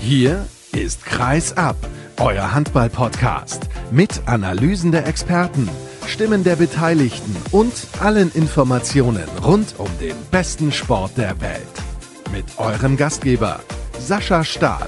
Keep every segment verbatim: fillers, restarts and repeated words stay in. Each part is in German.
Hier ist Kreis ab, euer Handball-Podcast mit Analysen der Experten, Stimmen der Beteiligten und allen Informationen rund um den besten Sport der Welt. Mit eurem Gastgeber Sascha Staat.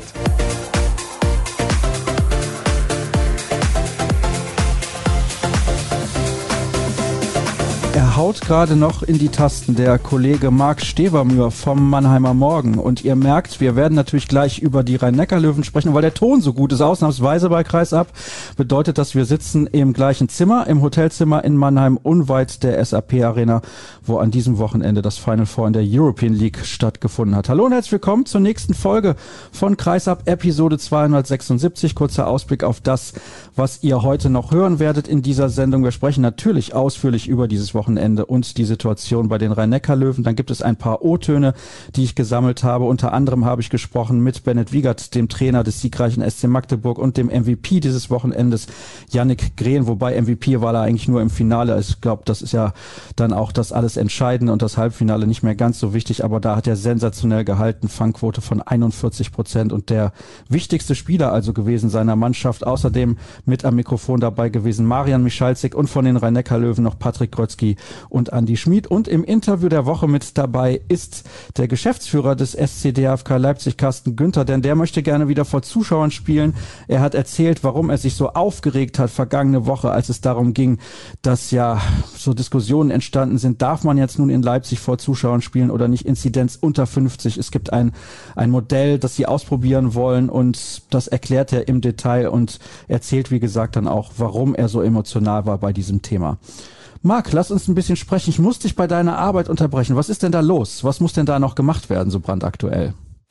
Er haut gerade noch in die Tasten, der Kollege Marc Stevermühr vom Mannheimer Morgen. Und ihr merkt, wir werden natürlich gleich über die Rhein-Neckar-Löwen sprechen, weil der Ton so gut ist, ausnahmsweise bei Kreis ab. Bedeutet, dass wir sitzen im gleichen Zimmer, im Hotelzimmer in Mannheim, unweit der S A P-Arena, wo an diesem Wochenende das Final Four in der European League stattgefunden hat. Hallo und herzlich willkommen zur nächsten Folge von Kreis ab, Episode zweihundertsechsundsiebzig. Kurzer Ausblick auf das, was ihr heute noch hören werdet in dieser Sendung. Wir sprechen natürlich ausführlich über dieses Wochenende und die Situation bei den Rhein-Neckar-Löwen. Dann gibt es ein paar O-Töne, die ich gesammelt habe. Unter anderem habe ich gesprochen mit Bennett Wiegert, dem Trainer des siegreichen S C Magdeburg, und dem M V P dieses Wochenendes, Yannick Grehn, wobei M V P war er eigentlich nur im Finale. Ich glaube, das ist ja dann auch das alles Entscheidende und das Halbfinale nicht mehr ganz so wichtig, aber da hat er sensationell gehalten, Fangquote von einundvierzig Prozent und der wichtigste Spieler also gewesen seiner Mannschaft. Außerdem mit am Mikrofon dabei gewesen Marian Michalzik und von den Rhein-Neckar-Löwen noch Patrick Grötzky und Andi Schmid. Und im Interview der Woche mit dabei ist der Geschäftsführer des S C D F K Leipzig, Carsten Günther, denn der möchte gerne wieder vor Zuschauern spielen. Er hat erzählt, warum er sich so aufgeregt hat vergangene Woche, als es darum ging, dass ja so Diskussionen entstanden sind, darf man jetzt nun in Leipzig vor Zuschauern spielen oder nicht, Inzidenz unter fünfzig. Es gibt ein, ein Modell, das sie ausprobieren wollen, und das erklärt er im Detail und erzählt, wie gesagt, dann auch, warum er so emotional war bei diesem Thema. Marc, lass uns ein bisschen sprechen. Ich muss dich bei deiner Arbeit unterbrechen. Was ist denn da los? Was muss denn da noch gemacht werden, so brandaktuell?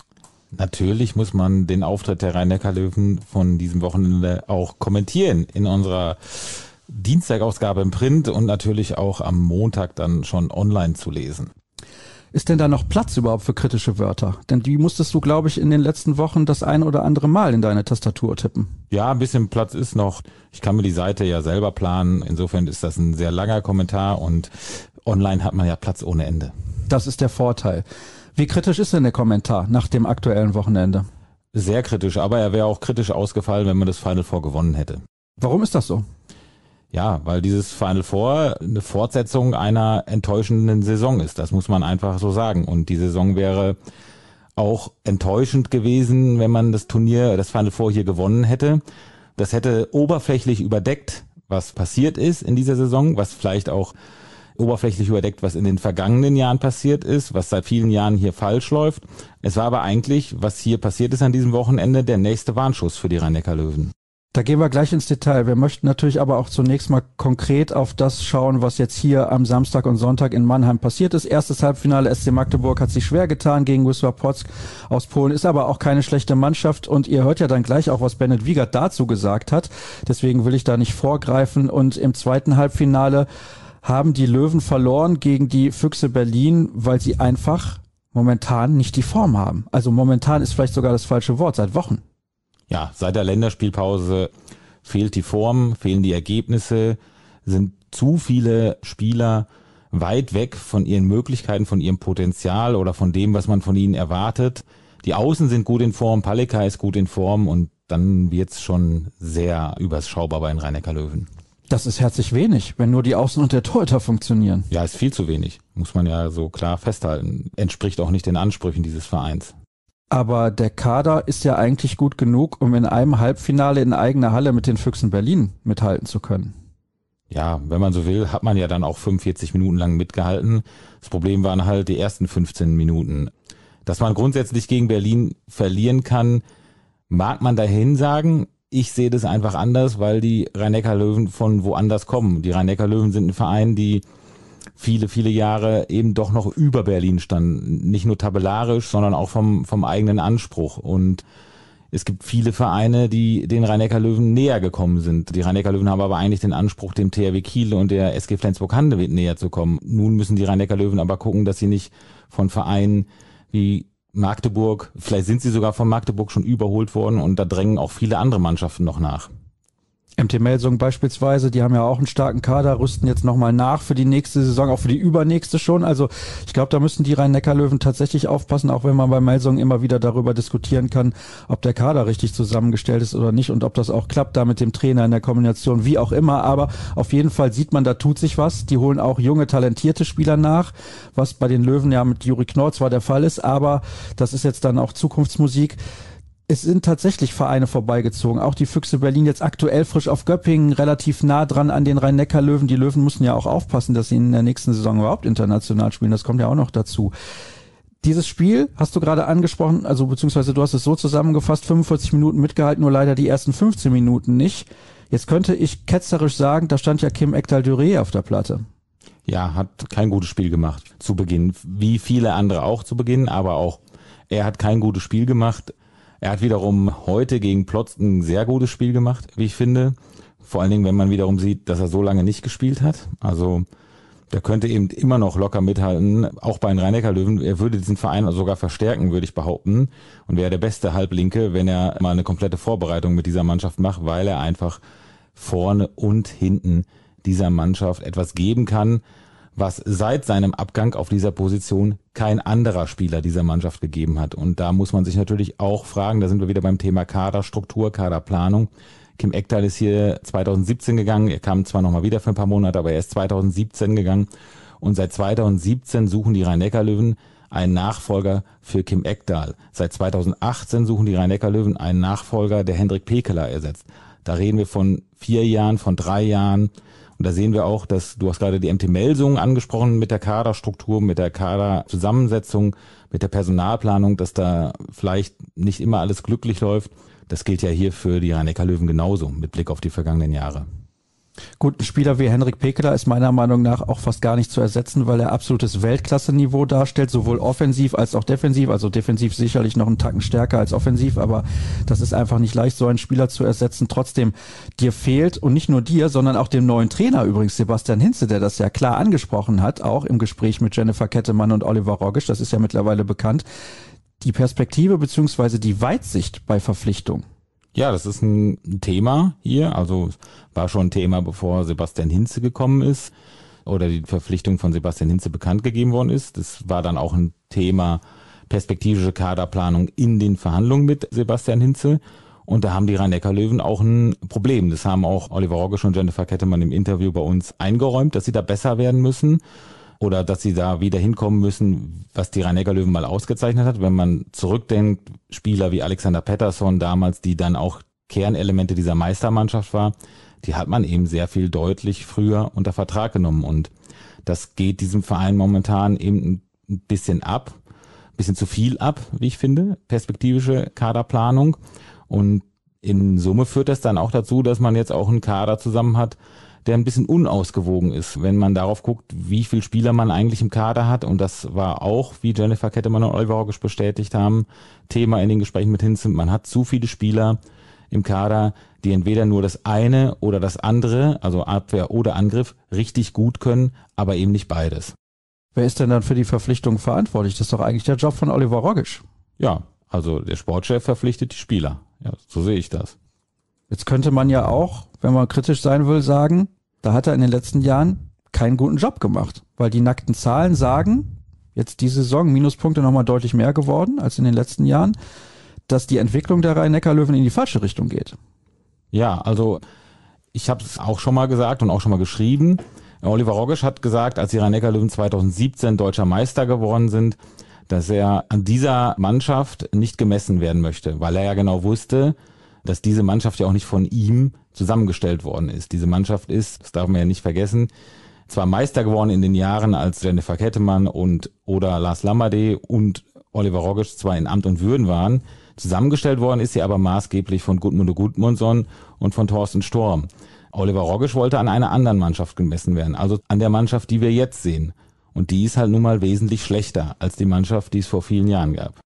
Natürlich muss man den Auftritt der Rhein-Neckar-Löwen von diesem Wochenende auch kommentieren in unserer Dienstagausgabe im Print und natürlich auch am Montag dann schon online zu lesen. Ist denn da noch Platz überhaupt für kritische Wörter? Denn die musstest du, glaube ich, in den letzten Wochen das ein oder andere Mal in deine Tastatur tippen. Ja, ein bisschen Platz ist noch. Ich kann mir die Seite ja selber planen. Insofern ist das ein sehr langer Kommentar und online hat man ja Platz ohne Ende. Das ist der Vorteil. Wie kritisch ist denn der Kommentar nach dem aktuellen Wochenende? Sehr kritisch, aber er wäre auch kritisch ausgefallen, wenn man das Final Four gewonnen hätte. Warum ist das so? Ja, weil dieses Final Four eine Fortsetzung einer enttäuschenden Saison ist. Das muss man einfach so sagen. Und die Saison wäre auch enttäuschend gewesen, wenn man das Turnier, das Final Four hier gewonnen hätte. Das hätte oberflächlich überdeckt, was passiert ist in dieser Saison, was vielleicht auch oberflächlich überdeckt, was in den vergangenen Jahren passiert ist, was seit vielen Jahren hier falsch läuft. Es war aber eigentlich, was hier passiert ist an diesem Wochenende, der nächste Warnschuss für die Rhein-Neckar-Löwen. Da gehen wir gleich ins Detail. Wir möchten natürlich aber auch zunächst mal konkret auf das schauen, was jetzt hier am Samstag und Sonntag in Mannheim passiert ist. Erstes Halbfinale, S C Magdeburg hat sich schwer getan gegen Wisła Płock aus Polen, ist aber auch keine schlechte Mannschaft, und ihr hört ja dann gleich auch, was Bennett Wiegert dazu gesagt hat. Deswegen will ich da nicht vorgreifen. Und im zweiten Halbfinale haben die Löwen verloren gegen die Füchse Berlin, weil sie einfach momentan nicht die Form haben. Also momentan ist vielleicht sogar das falsche Wort, seit Wochen. Ja, seit der Länderspielpause fehlt die Form, fehlen die Ergebnisse, sind zu viele Spieler weit weg von ihren Möglichkeiten, von ihrem Potenzial oder von dem, was man von ihnen erwartet. Die Außen sind gut in Form, Palika ist gut in Form, und dann wird's schon sehr überschaubar bei den Rhein-Neckar-Löwen. Das ist herzlich wenig, wenn nur die Außen und der Torhüter funktionieren. Ja, ist viel zu wenig, muss man ja so klar festhalten. Entspricht auch nicht den Ansprüchen dieses Vereins. Aber der Kader ist ja eigentlich gut genug, um in einem Halbfinale in eigener Halle mit den Füchsen Berlin mithalten zu können. Ja, wenn man so will, hat man ja dann auch fünfundvierzig Minuten lang mitgehalten. Das Problem waren halt die ersten fünfzehn Minuten. Dass man grundsätzlich gegen Berlin verlieren kann, mag man dahin sagen. Ich sehe das einfach anders, weil die Rhein-Neckar-Löwen von woanders kommen. Die Rhein-Neckar-Löwen sind ein Verein, die viele, viele Jahre eben doch noch über Berlin standen. Nicht nur tabellarisch, sondern auch vom, vom eigenen Anspruch. Und es gibt viele Vereine, die den Rhein-Neckar-Löwen näher gekommen sind. Die Rhein-Neckar-Löwen haben aber eigentlich den Anspruch, dem T H W Kiel und der S G Flensburg-Handewitt näher zu kommen. Nun müssen die Rhein-Neckar-Löwen aber gucken, dass sie nicht von Vereinen wie Magdeburg, vielleicht sind sie sogar von Magdeburg schon überholt worden, und da drängen auch viele andere Mannschaften noch nach. M T Melsung beispielsweise, die haben ja auch einen starken Kader, rüsten jetzt nochmal nach für die nächste Saison, auch für die übernächste schon. Also ich glaube, da müssen die Rhein-Neckar-Löwen tatsächlich aufpassen, auch wenn man bei Melsung immer wieder darüber diskutieren kann, ob der Kader richtig zusammengestellt ist oder nicht und ob das auch klappt da mit dem Trainer in der Kombination, wie auch immer. Aber auf jeden Fall sieht man, da tut sich was. Die holen auch junge, talentierte Spieler nach, was bei den Löwen ja mit Juri Knorr zwar der Fall ist, aber das ist jetzt dann auch Zukunftsmusik. Es sind tatsächlich Vereine vorbeigezogen. Auch die Füchse Berlin jetzt aktuell frisch auf Göppingen, relativ nah dran an den Rhein-Neckar-Löwen. Die Löwen müssen ja auch aufpassen, dass sie in der nächsten Saison überhaupt international spielen. Das kommt ja auch noch dazu. Dieses Spiel hast du gerade angesprochen, also beziehungsweise du hast es so zusammengefasst, fünfundvierzig Minuten mitgehalten, nur leider die ersten fünfzehn Minuten nicht. Jetzt könnte ich ketzerisch sagen, da stand ja Kim Ekdal-Duret auf der Platte. Ja, hat kein gutes Spiel gemacht zu Beginn. Wie viele andere auch zu Beginn, aber auch er hat kein gutes Spiel gemacht. Er hat wiederum heute gegen Plotz ein sehr gutes Spiel gemacht, wie ich finde. Vor allen Dingen, wenn man wiederum sieht, dass er so lange nicht gespielt hat. Also der könnte eben immer noch locker mithalten, auch bei den Rhein-Neckar-Löwen. Er würde diesen Verein sogar verstärken, würde ich behaupten. Und wäre der beste Halblinke, wenn er mal eine komplette Vorbereitung mit dieser Mannschaft macht, weil er einfach vorne und hinten dieser Mannschaft etwas geben kann, was seit seinem Abgang auf dieser Position kein anderer Spieler dieser Mannschaft gegeben hat. Und da muss man sich natürlich auch fragen, da sind wir wieder beim Thema Kaderstruktur, Kaderplanung. Kim Ekdal ist hier zweitausendsiebzehn gegangen, er kam zwar nochmal wieder für ein paar Monate, aber er ist zweitausendsiebzehn gegangen. Und seit zweitausendsiebzehn suchen die Rhein-Neckar-Löwen einen Nachfolger für Kim Ekdal. Seit zweitausendachtzehn suchen die Rhein-Neckar-Löwen einen Nachfolger, der Hendrik Pekeler ersetzt. Da reden wir von vier Jahren, von drei Jahren. Und da sehen wir auch, dass, du hast gerade die M T Melsung angesprochen mit der Kaderstruktur, mit der Kaderzusammensetzung, mit der Personalplanung, dass da vielleicht nicht immer alles glücklich läuft. Das gilt ja hier für die Rhein-Neckar-Löwen genauso, mit Blick auf die vergangenen Jahre. Gut, ein Spieler wie Hendrik Pekeler ist meiner Meinung nach auch fast gar nicht zu ersetzen, weil er absolutes Weltklasse-Niveau darstellt, sowohl offensiv als auch defensiv. Also defensiv sicherlich noch einen Tacken stärker als offensiv, aber das ist einfach nicht leicht, so einen Spieler zu ersetzen. Trotzdem, dir fehlt, und nicht nur dir, sondern auch dem neuen Trainer übrigens, Sebastian Hinze, der das ja klar angesprochen hat, auch im Gespräch mit Jennifer Kettemann und Oliver Rogisch, das ist ja mittlerweile bekannt, die Perspektive beziehungsweise die Weitsicht bei Verpflichtung. Ja, das ist ein Thema hier, also war schon ein Thema, bevor Sebastian Hinze gekommen ist oder die Verpflichtung von Sebastian Hinze bekannt gegeben worden ist. Das war dann auch ein Thema perspektivische Kaderplanung in den Verhandlungen mit Sebastian Hinze. Und da haben die Rhein-Neckar-Löwen auch ein Problem. Das haben auch Oliver Rogisch und Jennifer Kettemann im Interview bei uns eingeräumt, dass sie da besser werden müssen oder dass sie da wieder hinkommen müssen, was die Rhein-Neckar-Löwen mal ausgezeichnet hat. Wenn man zurückdenkt, Spieler wie Alexander Pettersson damals, die dann auch Kernelemente dieser Meistermannschaft war, die hat man eben sehr viel deutlich früher unter Vertrag genommen. Und das geht diesem Verein momentan eben ein bisschen ab, ein bisschen zu viel ab, wie ich finde, perspektivische Kaderplanung. Und in Summe führt das dann auch dazu, dass man jetzt auch einen Kader zusammen hat, der ein bisschen unausgewogen ist, wenn man darauf guckt, wie viele Spieler man eigentlich im Kader hat. Und das war auch, wie Jennifer Kettemann und Oliver Rogisch bestätigt haben, Thema in den Gesprächen mit Hinze. Man hat zu viele Spieler im Kader, die entweder nur das eine oder das andere, also Abwehr oder Angriff, richtig gut können, aber eben nicht beides. Wer ist denn dann für die Verpflichtung verantwortlich? Das ist doch eigentlich der Job von Oliver Rogisch. Ja, also der Sportchef verpflichtet die Spieler. Ja, so sehe ich das. Jetzt könnte man ja auch, wenn man kritisch sein will, sagen, da hat er in den letzten Jahren keinen guten Job gemacht, weil die nackten Zahlen sagen, jetzt die Saison Minuspunkte nochmal deutlich mehr geworden als in den letzten Jahren, dass die Entwicklung der Rhein-Neckar-Löwen in die falsche Richtung geht. Ja, also ich habe es auch schon mal gesagt und auch schon mal geschrieben. Oliver Rogisch hat gesagt, als die Rhein-Neckar-Löwen zweitausendsiebzehn deutscher Meister geworden sind, dass er an dieser Mannschaft nicht gemessen werden möchte, weil er ja genau wusste, dass diese Mannschaft ja auch nicht von ihm zusammengestellt worden ist. Diese Mannschaft ist, das darf man ja nicht vergessen, zwar Meister geworden in den Jahren, als Jennifer Kettemann und oder Lars Lamerde und Oliver Rogisch zwar in Amt und Würden waren, zusammengestellt worden ist sie aber maßgeblich von Gudmundur Gudmundsson und von Thorsten Storm. Oliver Rogisch wollte an einer anderen Mannschaft gemessen werden, also an der Mannschaft, die wir jetzt sehen. Und die ist halt nun mal wesentlich schlechter als die Mannschaft, die es vor vielen Jahren gab.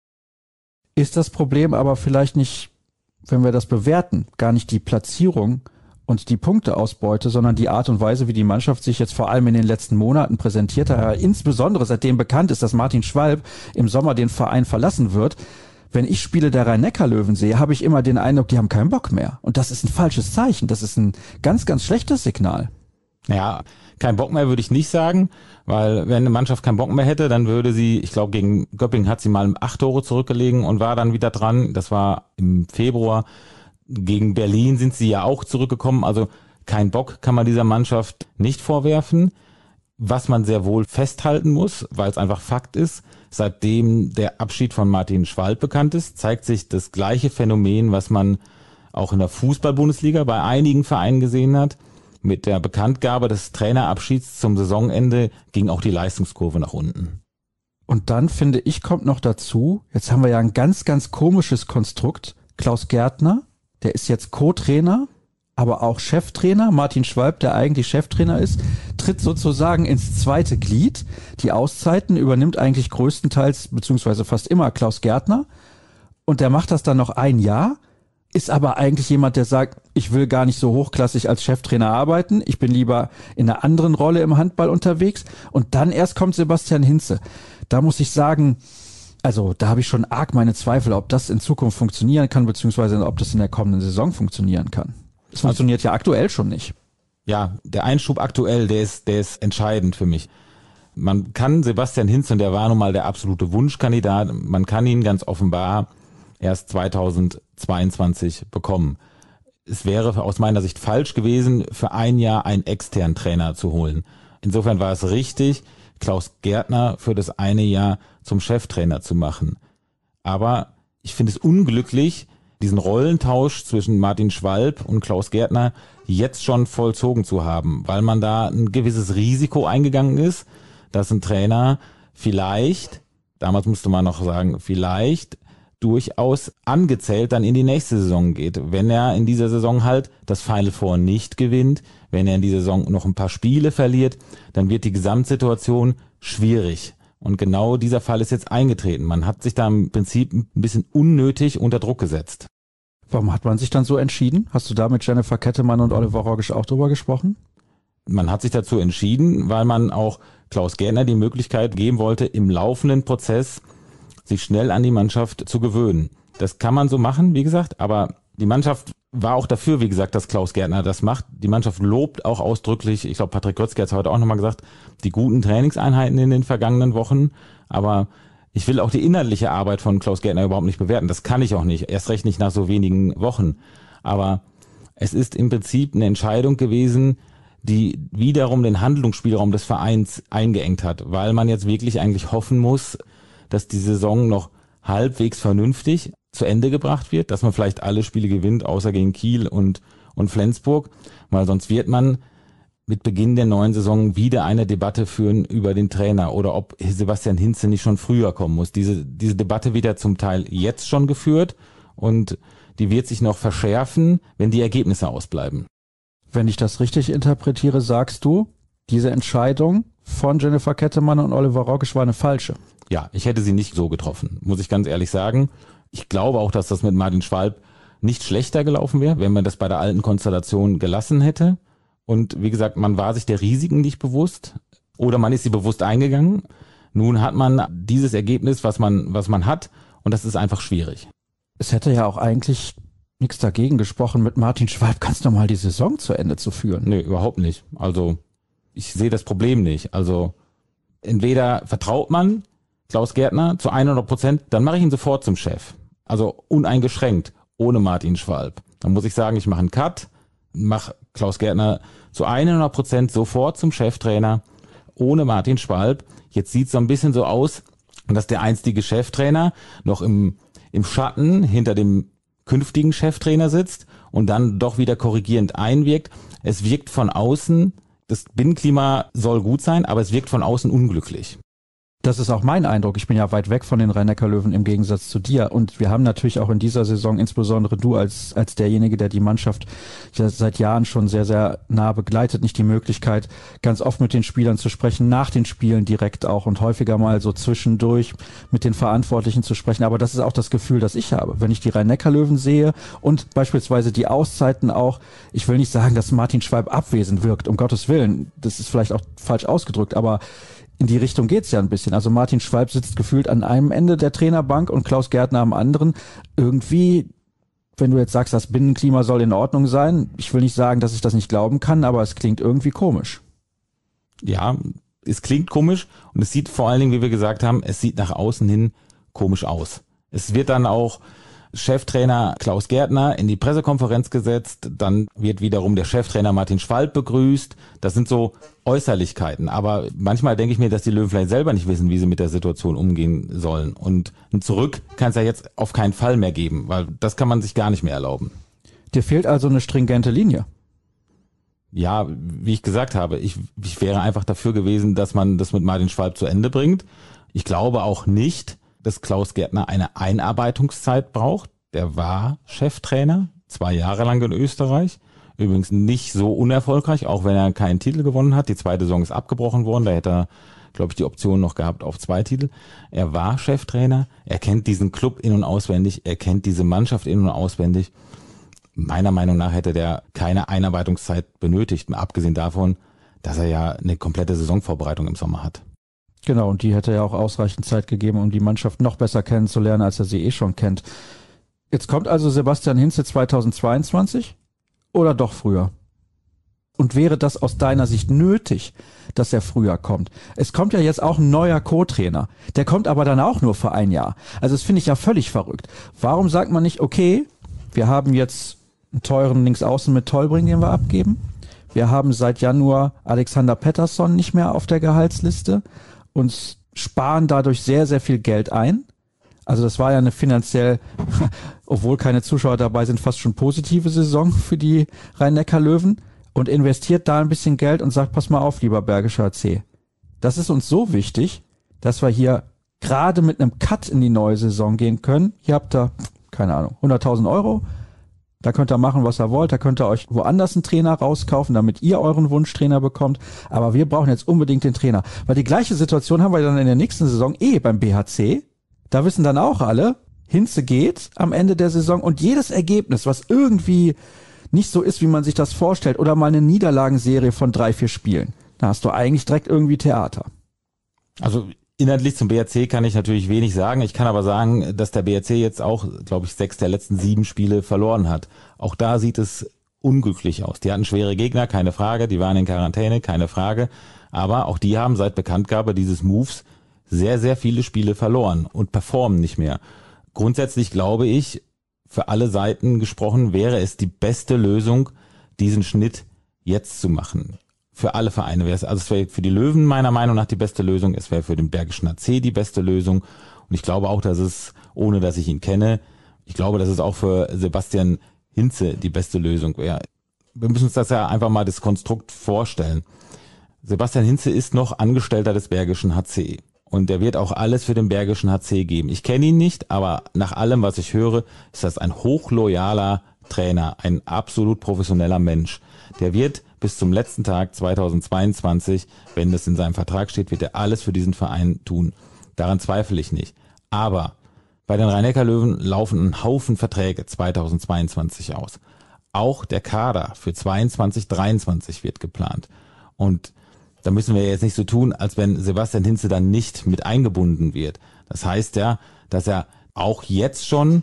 Ist das Problem aber vielleicht nicht, wenn wir das bewerten, gar nicht die Platzierung und die Punkteausbeute, sondern die Art und Weise, wie die Mannschaft sich jetzt vor allem in den letzten Monaten präsentiert hat, insbesondere seitdem bekannt ist, dass Martin Schwalb im Sommer den Verein verlassen wird. Wenn ich Spiele der Rhein-Neckar-Löwen sehe, habe ich immer den Eindruck, die haben keinen Bock mehr. Und das ist ein falsches Zeichen. Das ist ein ganz, ganz schlechtes Signal. Ja, kein Bock mehr würde ich nicht sagen, weil wenn eine Mannschaft keinen Bock mehr hätte, dann würde sie, ich glaube gegen Göppingen hat sie mal acht Tore zurückgelegen und war dann wieder dran. Das war im Februar. Gegen Berlin sind sie ja auch zurückgekommen. Also kein Bock kann man dieser Mannschaft nicht vorwerfen. Was man sehr wohl festhalten muss, weil es einfach Fakt ist, seitdem der Abschied von Martin Schwalb bekannt ist, zeigt sich das gleiche Phänomen, was man auch in der Fußball-Bundesliga bei einigen Vereinen gesehen hat. Mit der Bekanntgabe des Trainerabschieds zum Saisonende ging auch die Leistungskurve nach unten. Und dann, finde ich, kommt noch dazu, jetzt haben wir ja ein ganz, ganz komisches Konstrukt. Klaus Gärtner, der ist jetzt Co-Trainer, aber auch Cheftrainer. Martin Schwalb, der eigentlich Cheftrainer ist, tritt sozusagen ins zweite Glied. Die Auszeiten übernimmt eigentlich größtenteils, beziehungsweise fast immer Klaus Gärtner. Und der macht das dann noch ein Jahr, ist aber eigentlich jemand, der sagt, ich will gar nicht so hochklassig als Cheftrainer arbeiten. Ich bin lieber in einer anderen Rolle im Handball unterwegs. Und dann erst kommt Sebastian Hinze. Da muss ich sagen, also da habe ich schon arg meine Zweifel, ob das in Zukunft funktionieren kann, beziehungsweise ob das in der kommenden Saison funktionieren kann. Es funktioniert ja aktuell schon nicht. Ja, der Einschub aktuell, der ist, der ist entscheidend für mich. Man kann Sebastian Hinze, und der war nun mal der absolute Wunschkandidat, man kann ihn ganz offenbar erst zweitausendzweiundzwanzig bekommen. Es wäre aus meiner Sicht falsch gewesen, für ein Jahr einen externen Trainer zu holen. Insofern war es richtig, Klaus Gärtner für das eine Jahr zum Cheftrainer zu machen. Aber ich finde es unglücklich, diesen Rollentausch zwischen Martin Schwalb und Klaus Gärtner jetzt schon vollzogen zu haben, weil man da ein gewisses Risiko eingegangen ist, dass ein Trainer vielleicht, damals musste man noch sagen, vielleicht durchaus angezählt dann in die nächste Saison geht. Wenn er in dieser Saison halt das Final Four nicht gewinnt, wenn er in dieser Saison noch ein paar Spiele verliert, dann wird die Gesamtsituation schwierig. Und genau dieser Fall ist jetzt eingetreten. Man hat sich da im Prinzip ein bisschen unnötig unter Druck gesetzt. Warum hat man sich dann so entschieden? Hast du da mit Jennifer Kettemann und Oliver Rogisch auch drüber gesprochen? Man hat sich dazu entschieden, weil man auch Klaus Gärtner die Möglichkeit geben wollte, im laufenden Prozess sich schnell an die Mannschaft zu gewöhnen. Das kann man so machen, wie gesagt, aber die Mannschaft war auch dafür, wie gesagt, dass Klaus Gärtner das macht. Die Mannschaft lobt auch ausdrücklich, ich glaube, Patrick Grötzky hat es heute auch nochmal gesagt, die guten Trainingseinheiten in den vergangenen Wochen. Aber ich will auch die inhaltliche Arbeit von Klaus Gärtner überhaupt nicht bewerten. Das kann ich auch nicht, erst recht nicht nach so wenigen Wochen. Aber es ist im Prinzip eine Entscheidung gewesen, die wiederum den Handlungsspielraum des Vereins eingeengt hat, weil man jetzt wirklich eigentlich hoffen muss, dass die Saison noch halbwegs vernünftig zu Ende gebracht wird, dass man vielleicht alle Spiele gewinnt, außer gegen Kiel und, und Flensburg, weil sonst wird man mit Beginn der neuen Saison wieder eine Debatte führen über den Trainer oder ob Sebastian Hinze nicht schon früher kommen muss. Diese, diese Debatte wird ja zum Teil jetzt schon geführt und die wird sich noch verschärfen, wenn die Ergebnisse ausbleiben. Wenn ich das richtig interpretiere, sagst du, diese Entscheidung von Jennifer Kettemann und Oliver Rogisch war eine falsche. Ja, ich hätte sie nicht so getroffen, muss ich ganz ehrlich sagen. Ich glaube auch, dass das mit Martin Schwalb nicht schlechter gelaufen wäre, wenn man das bei der alten Konstellation gelassen hätte. Und wie gesagt, man war sich der Risiken nicht bewusst oder man ist sie bewusst eingegangen. Nun hat man dieses Ergebnis, was man, was man hat, und das ist einfach schwierig. Es hätte ja auch eigentlich nichts dagegen gesprochen, mit Martin Schwalb ganz normal die Saison zu Ende zu führen. Nee, überhaupt nicht. Also ich sehe das Problem nicht. Also entweder vertraut man Klaus Gärtner zu hundert Prozent, dann mache ich ihn sofort zum Chef. Also uneingeschränkt, ohne Martin Schwalb. Dann muss ich sagen, ich mache einen Cut, mache Klaus Gärtner zu hundert Prozent sofort zum Cheftrainer, ohne Martin Schwalb. Jetzt sieht es so ein bisschen so aus, dass der einstige Cheftrainer noch im, im Schatten hinter dem künftigen Cheftrainer sitzt und dann doch wieder korrigierend einwirkt. Es wirkt von außen, das Binnenklima soll gut sein, aber es wirkt von außen unglücklich. Das ist auch mein Eindruck. Ich bin ja weit weg von den Rhein-Neckar-Löwen im Gegensatz zu dir. Und wir haben natürlich auch in dieser Saison, insbesondere du als als derjenige, der die Mannschaft ja seit Jahren schon sehr, sehr nah begleitet, nicht die Möglichkeit, ganz oft mit den Spielern zu sprechen, nach den Spielen direkt auch und häufiger mal so zwischendurch mit den Verantwortlichen zu sprechen. Aber das ist auch das Gefühl, das ich habe. Wenn ich die Rhein-Neckar-Löwen sehe und beispielsweise die Auszeiten auch, ich will nicht sagen, dass Martin Schwalb abwesend wirkt, um Gottes Willen. Das ist vielleicht auch falsch ausgedrückt, aber in die Richtung geht's ja ein bisschen. Also Martin Schwalb sitzt gefühlt an einem Ende der Trainerbank und Klaus Gärtner am anderen. Irgendwie, wenn du jetzt sagst, das Binnenklima soll in Ordnung sein, ich will nicht sagen, dass ich das nicht glauben kann, aber es klingt irgendwie komisch. Ja, es klingt komisch und es sieht vor allen Dingen, wie wir gesagt haben, es sieht nach außen hin komisch aus. Es wird dann auch Cheftrainer Klaus Gärtner in die Pressekonferenz gesetzt, dann wird wiederum der Cheftrainer Martin Schwalb begrüßt. Das sind so Äußerlichkeiten, aber manchmal denke ich mir, dass die Löwen vielleicht selber nicht wissen, wie sie mit der Situation umgehen sollen. Und ein Zurück kann es ja jetzt auf keinen Fall mehr geben, weil das kann man sich gar nicht mehr erlauben. Dir fehlt also eine stringente Linie. Ja, wie ich gesagt habe, ich, ich wäre einfach dafür gewesen, dass man das mit Martin Schwalb zu Ende bringt. Ich glaube auch nicht, dass Klaus Gärtner eine Einarbeitungszeit braucht. Der war Cheftrainer, zwei Jahre lang in Österreich. Übrigens nicht so unerfolgreich, auch wenn er keinen Titel gewonnen hat. Die zweite Saison ist abgebrochen worden. Da hätte er, glaube ich, die Option noch gehabt auf zwei Titel. Er war Cheftrainer. Er kennt diesen Club in- und auswendig. Er kennt diese Mannschaft in- und auswendig. Meiner Meinung nach hätte der keine Einarbeitungszeit benötigt. Mal abgesehen davon, dass er ja eine komplette Saisonvorbereitung im Sommer hat. Genau, und die hätte ja auch ausreichend Zeit gegeben, um die Mannschaft noch besser kennenzulernen, als er sie eh schon kennt. Jetzt kommt also Sebastian Hinze zweitausendzweiundzwanzig oder doch früher? Und wäre das aus deiner Sicht nötig, dass er früher kommt? Es kommt ja jetzt auch ein neuer Co-Trainer. Der kommt aber dann auch nur für ein Jahr. Also das finde ich ja völlig verrückt. Warum sagt man nicht, okay, wir haben jetzt einen teuren Linksaußen mit Tolbring, den wir abgeben. Wir haben seit Januar Alexander Pettersson nicht mehr auf der Gehaltsliste und sparen dadurch sehr, sehr viel Geld ein. Also das war ja eine finanziell, obwohl keine Zuschauer dabei sind, fast schon positive Saison für die Rhein-Neckar-Löwen und investiert da ein bisschen Geld und sagt, pass mal auf, lieber Bergischer A C. Das ist uns so wichtig, dass wir hier gerade mit einem Cut in die neue Saison gehen können. Hier habt ihr, keine Ahnung, hunderttausend Euro. Da könnt ihr machen, was ihr wollt. Da könnt ihr euch woanders einen Trainer rauskaufen, damit ihr euren Wunschtrainer bekommt. Aber wir brauchen jetzt unbedingt den Trainer. Weil die gleiche Situation haben wir dann in der nächsten Saison eh beim B H C. Da wissen dann auch alle, Hinze geht am Ende der Saison und jedes Ergebnis, was irgendwie nicht so ist, wie man sich das vorstellt, oder mal eine Niederlagenserie von drei, vier Spielen, da hast du eigentlich direkt irgendwie Theater. Also inhaltlich zum B R C kann ich natürlich wenig sagen. Ich kann aber sagen, dass der B R C jetzt auch, glaube ich, sechs der letzten sieben Spiele verloren hat. Auch da sieht es unglücklich aus. Die hatten schwere Gegner, keine Frage. Die waren in Quarantäne, keine Frage. Aber auch die haben seit Bekanntgabe dieses Moves sehr, sehr viele Spiele verloren und performen nicht mehr. Grundsätzlich glaube ich, für alle Seiten gesprochen, wäre es die beste Lösung, diesen Schnitt jetzt zu machen. Für alle Vereine wäre es, also es wäre für die Löwen meiner Meinung nach die beste Lösung, es wäre für den Bergischen A C die beste Lösung und ich glaube auch, dass es, ohne dass ich ihn kenne, ich glaube, dass es auch für Sebastian Hinze die beste Lösung wäre. Wir müssen uns das ja einfach mal das Konstrukt vorstellen. Sebastian Hinze ist noch Angestellter des Bergischen H C und der wird auch alles für den Bergischen H C geben. Ich kenne ihn nicht, aber nach allem, was ich höre, ist das ein hochloyaler Trainer, ein absolut professioneller Mensch. Der wird bis zum letzten Tag zweitausendzweiundzwanzig, wenn das in seinem Vertrag steht, wird er alles für diesen Verein tun. Daran zweifle ich nicht. Aber bei den Rhein-Neckar-Löwen laufen ein Haufen Verträge zweitausendzweiundzwanzig aus. Auch der Kader für zweiundzwanzig dreiundzwanzig wird geplant. Und da müssen wir jetzt nicht so tun, als wenn Sebastian Hinze dann nicht mit eingebunden wird. Das heißt ja, dass er auch jetzt schon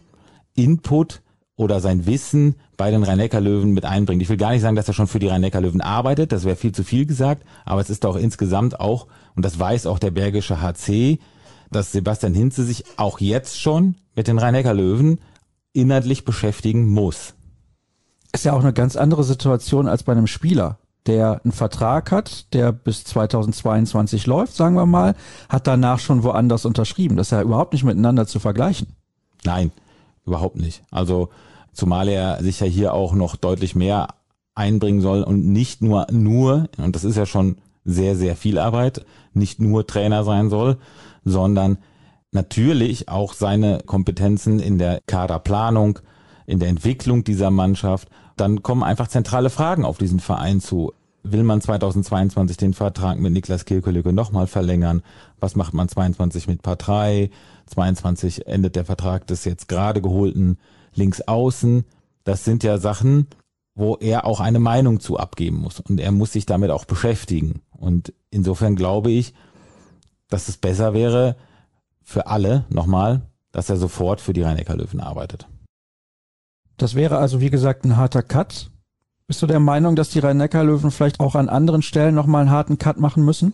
Input oder sein Wissen bei den Rhein-Neckar-Löwen mit einbringt. Ich will gar nicht sagen, dass er schon für die Rhein-Neckar-Löwen arbeitet, das wäre viel zu viel gesagt, aber es ist doch insgesamt auch, und das weiß auch der Bergische H C, dass Sebastian Hinze sich auch jetzt schon mit den Rhein-Neckar-Löwen inhaltlich beschäftigen muss. Ist ja auch eine ganz andere Situation als bei einem Spieler, der einen Vertrag hat, der bis zweitausendzweiundzwanzig läuft, sagen wir mal, hat danach schon woanders unterschrieben. Das ist ja überhaupt nicht miteinander zu vergleichen. Nein, überhaupt nicht. Also zumal er sich ja hier auch noch deutlich mehr einbringen soll und nicht nur, nur, und das ist ja schon sehr, sehr viel Arbeit, nicht nur Trainer sein soll, sondern natürlich auch seine Kompetenzen in der Kaderplanung, in der Entwicklung dieser Mannschaft. Dann kommen einfach zentrale Fragen auf diesen Verein zu. Will man zweitausendzweiundzwanzig den Vertrag mit Niklas Kirkelücke nochmal verlängern? Was macht man zweiundzwanzig mit Partei? zweiundzwanzig endet der Vertrag des jetzt gerade geholten Linksaußen. Das sind ja Sachen, wo er auch eine Meinung zu abgeben muss. Und er muss sich damit auch beschäftigen. Und insofern glaube ich, dass es besser wäre für alle, nochmal, dass er sofort für die Rhein-Neckar-Löwen arbeitet. Das wäre also, wie gesagt, ein harter Cut. Bist du der Meinung, dass die Rhein-Neckar-Löwen vielleicht auch an anderen Stellen nochmal einen harten Cut machen müssen?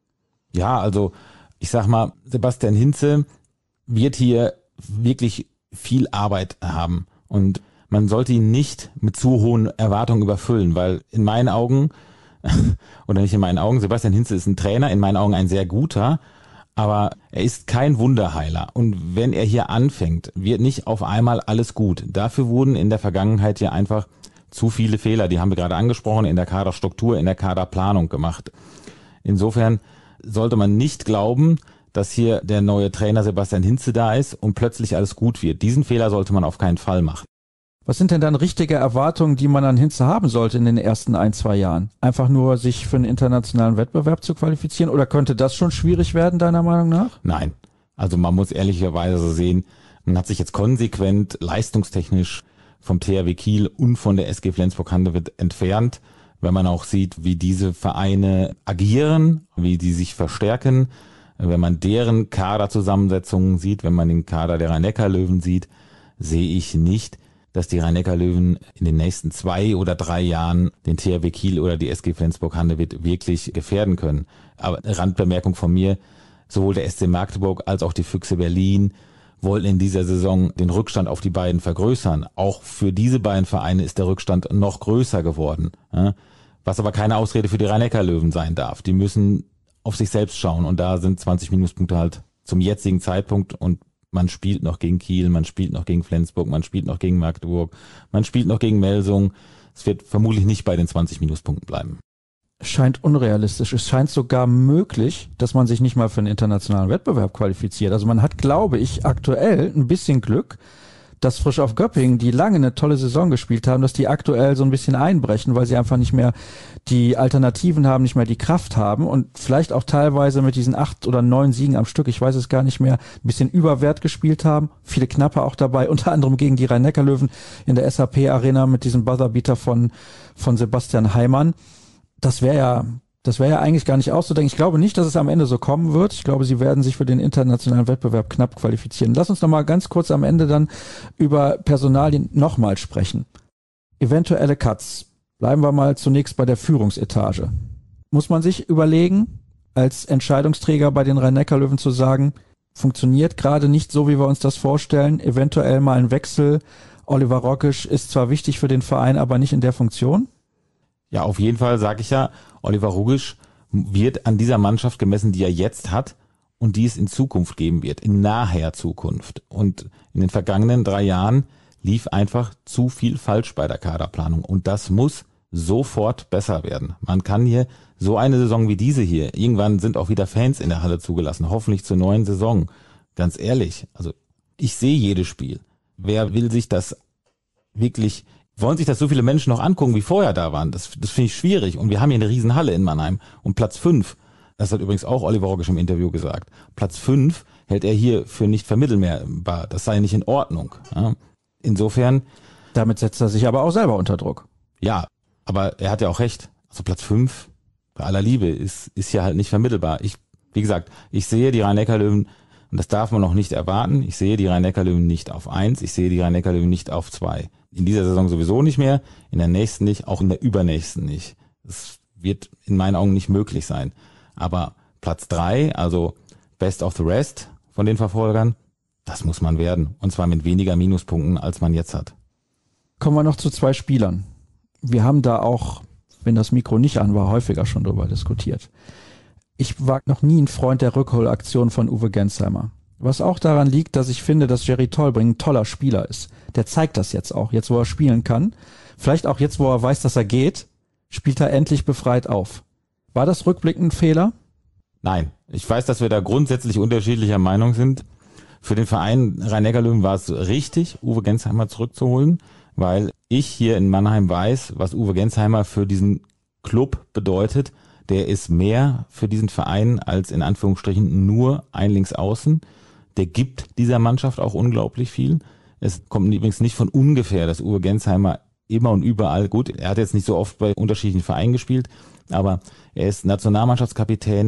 Ja, also ich sag mal, Sebastian Hinze wird hier wirklich viel Arbeit haben und man sollte ihn nicht mit zu hohen Erwartungen überfüllen, weil in meinen Augen, oder nicht in meinen Augen, Sebastian Hinze ist ein Trainer, in meinen Augen ein sehr guter, aber er ist kein Wunderheiler. Und wenn er hier anfängt, wird nicht auf einmal alles gut. Dafür wurden in der Vergangenheit hier einfach zu viele Fehler, die haben wir gerade angesprochen, in der Kaderstruktur, in der Kaderplanung gemacht. Insofern sollte man nicht glauben, dass hier der neue Trainer Sebastian Hinze da ist und plötzlich alles gut wird. Diesen Fehler sollte man auf keinen Fall machen. Was sind denn dann richtige Erwartungen, die man an Hinze haben sollte in den ersten ein, zwei Jahren? Einfach nur sich für einen internationalen Wettbewerb zu qualifizieren oder könnte das schon schwierig werden, deiner Meinung nach? Nein. Also man muss ehrlicherweise so sehen, man hat sich jetzt konsequent leistungstechnisch vom T H W Kiel und von der S G Flensburg-Handewitt entfernt. Wenn man auch sieht, wie diese Vereine agieren, wie die sich verstärken, wenn man deren Kaderzusammensetzungen sieht, wenn man den Kader der Rhein-Neckar-Löwen sieht, sehe ich nicht, dass die Rhein-Neckar-Löwen in den nächsten zwei oder drei Jahren den T H W Kiel oder die S G Flensburg-Handewitt wirklich gefährden können. Aber Randbemerkung von mir, sowohl der S C Magdeburg als auch die Füchse Berlin wollten in dieser Saison den Rückstand auf die beiden vergrößern. Auch für diese beiden Vereine ist der Rückstand noch größer geworden. Was aber keine Ausrede für die Rhein-Neckar-Löwen sein darf. Die müssen auf sich selbst schauen und da sind zwanzig Minuspunkte halt zum jetzigen Zeitpunkt und man spielt noch gegen Kiel, man spielt noch gegen Flensburg, man spielt noch gegen Magdeburg, man spielt noch gegen Melsung. Es wird vermutlich nicht bei den zwanzig Minuspunkten bleiben. Es scheint unrealistisch. Es scheint sogar möglich, dass man sich nicht mal für einen internationalen Wettbewerb qualifiziert. Also man hat, glaube ich, aktuell ein bisschen Glück, dass Frisch auf Göppingen, die lange eine tolle Saison gespielt haben, dass die aktuell so ein bisschen einbrechen, weil sie einfach nicht mehr die Alternativen haben, nicht mehr die Kraft haben und vielleicht auch teilweise mit diesen acht oder neun Siegen am Stück, ich weiß es gar nicht mehr, ein bisschen Überwert gespielt haben. Viele Knappe auch dabei, unter anderem gegen die Rhein-Neckar-Löwen in der S A P-Arena mit diesem Buzzerbeater von, von Sebastian Heimann. Das wäre ja, das wäre ja eigentlich gar nicht auszudenken. Ich glaube nicht, dass es am Ende so kommen wird. Ich glaube, sie werden sich für den internationalen Wettbewerb knapp qualifizieren. Lass uns noch mal ganz kurz am Ende dann über Personalien nochmal sprechen. Eventuelle Cuts. Bleiben wir mal zunächst bei der Führungsetage. Muss man sich überlegen, als Entscheidungsträger bei den Rhein-Neckar-Löwen zu sagen, funktioniert gerade nicht so, wie wir uns das vorstellen, eventuell mal ein Wechsel. Oliver Rokisch ist zwar wichtig für den Verein, aber nicht in der Funktion? Ja, auf jeden Fall sage ich ja, Oliver Rokisch wird an dieser Mannschaft gemessen, die er jetzt hat und die es in Zukunft geben wird, in naher Zukunft. Und in den vergangenen drei Jahren lief einfach zu viel falsch bei der Kaderplanung und das muss sofort besser werden. Man kann hier so eine Saison wie diese hier, irgendwann sind auch wieder Fans in der Halle zugelassen, hoffentlich zur neuen Saison. Ganz ehrlich, also ich sehe jedes Spiel. Wer will sich das wirklich, wollen sich das so viele Menschen noch angucken, wie vorher da waren? Das, das finde ich schwierig. Und wir haben hier eine Riesenhalle in Mannheim. Und Platz fünf, das hat übrigens auch Oliver Rokisch im Interview gesagt, Platz fünf hält er hier für nicht vermittelbar. Das sei nicht in Ordnung. Ja. Insofern. Damit setzt er sich aber auch selber unter Druck. Ja, aber er hat ja auch recht. Also Platz fünf, bei aller Liebe, ist, ist hier halt nicht vermittelbar. Ich, wie gesagt, ich sehe die Rhein-Neckar-Löwen, und das darf man noch nicht erwarten, ich sehe die Rhein-Neckar-Löwen nicht auf eins, ich sehe die Rhein-Neckar-Löwen nicht auf zwei. In dieser Saison sowieso nicht mehr, in der nächsten nicht, auch in der übernächsten nicht. Das wird in meinen Augen nicht möglich sein. Aber Platz drei, also Best of the Rest von den Verfolgern, das muss man werden. Und zwar mit weniger Minuspunkten, als man jetzt hat. Kommen wir noch zu zwei Spielern. Wir haben da auch, wenn das Mikro nicht an war, häufiger schon drüber diskutiert. Ich war noch nie ein Freund der Rückholaktion von Uwe Gensheimer. Was auch daran liegt, dass ich finde, dass Jerry Tolbring ein toller Spieler ist. Der zeigt das jetzt auch, jetzt wo er spielen kann. Vielleicht auch jetzt, wo er weiß, dass er geht, spielt er endlich befreit auf. War das rückblickend ein Fehler? Nein, ich weiß, dass wir da grundsätzlich unterschiedlicher Meinung sind. Für den Verein Rhein-Neckar-Löwen war es richtig, Uwe Gensheimer zurückzuholen, weil ich hier in Mannheim weiß, was Uwe Gensheimer für diesen Club bedeutet. Der ist mehr für diesen Verein als in Anführungsstrichen nur ein Linksaußen. Der gibt dieser Mannschaft auch unglaublich viel. Es kommt übrigens nicht von ungefähr, dass Uwe Gensheimer immer und überall, gut, er hat jetzt nicht so oft bei unterschiedlichen Vereinen gespielt, aber er ist Nationalmannschaftskapitän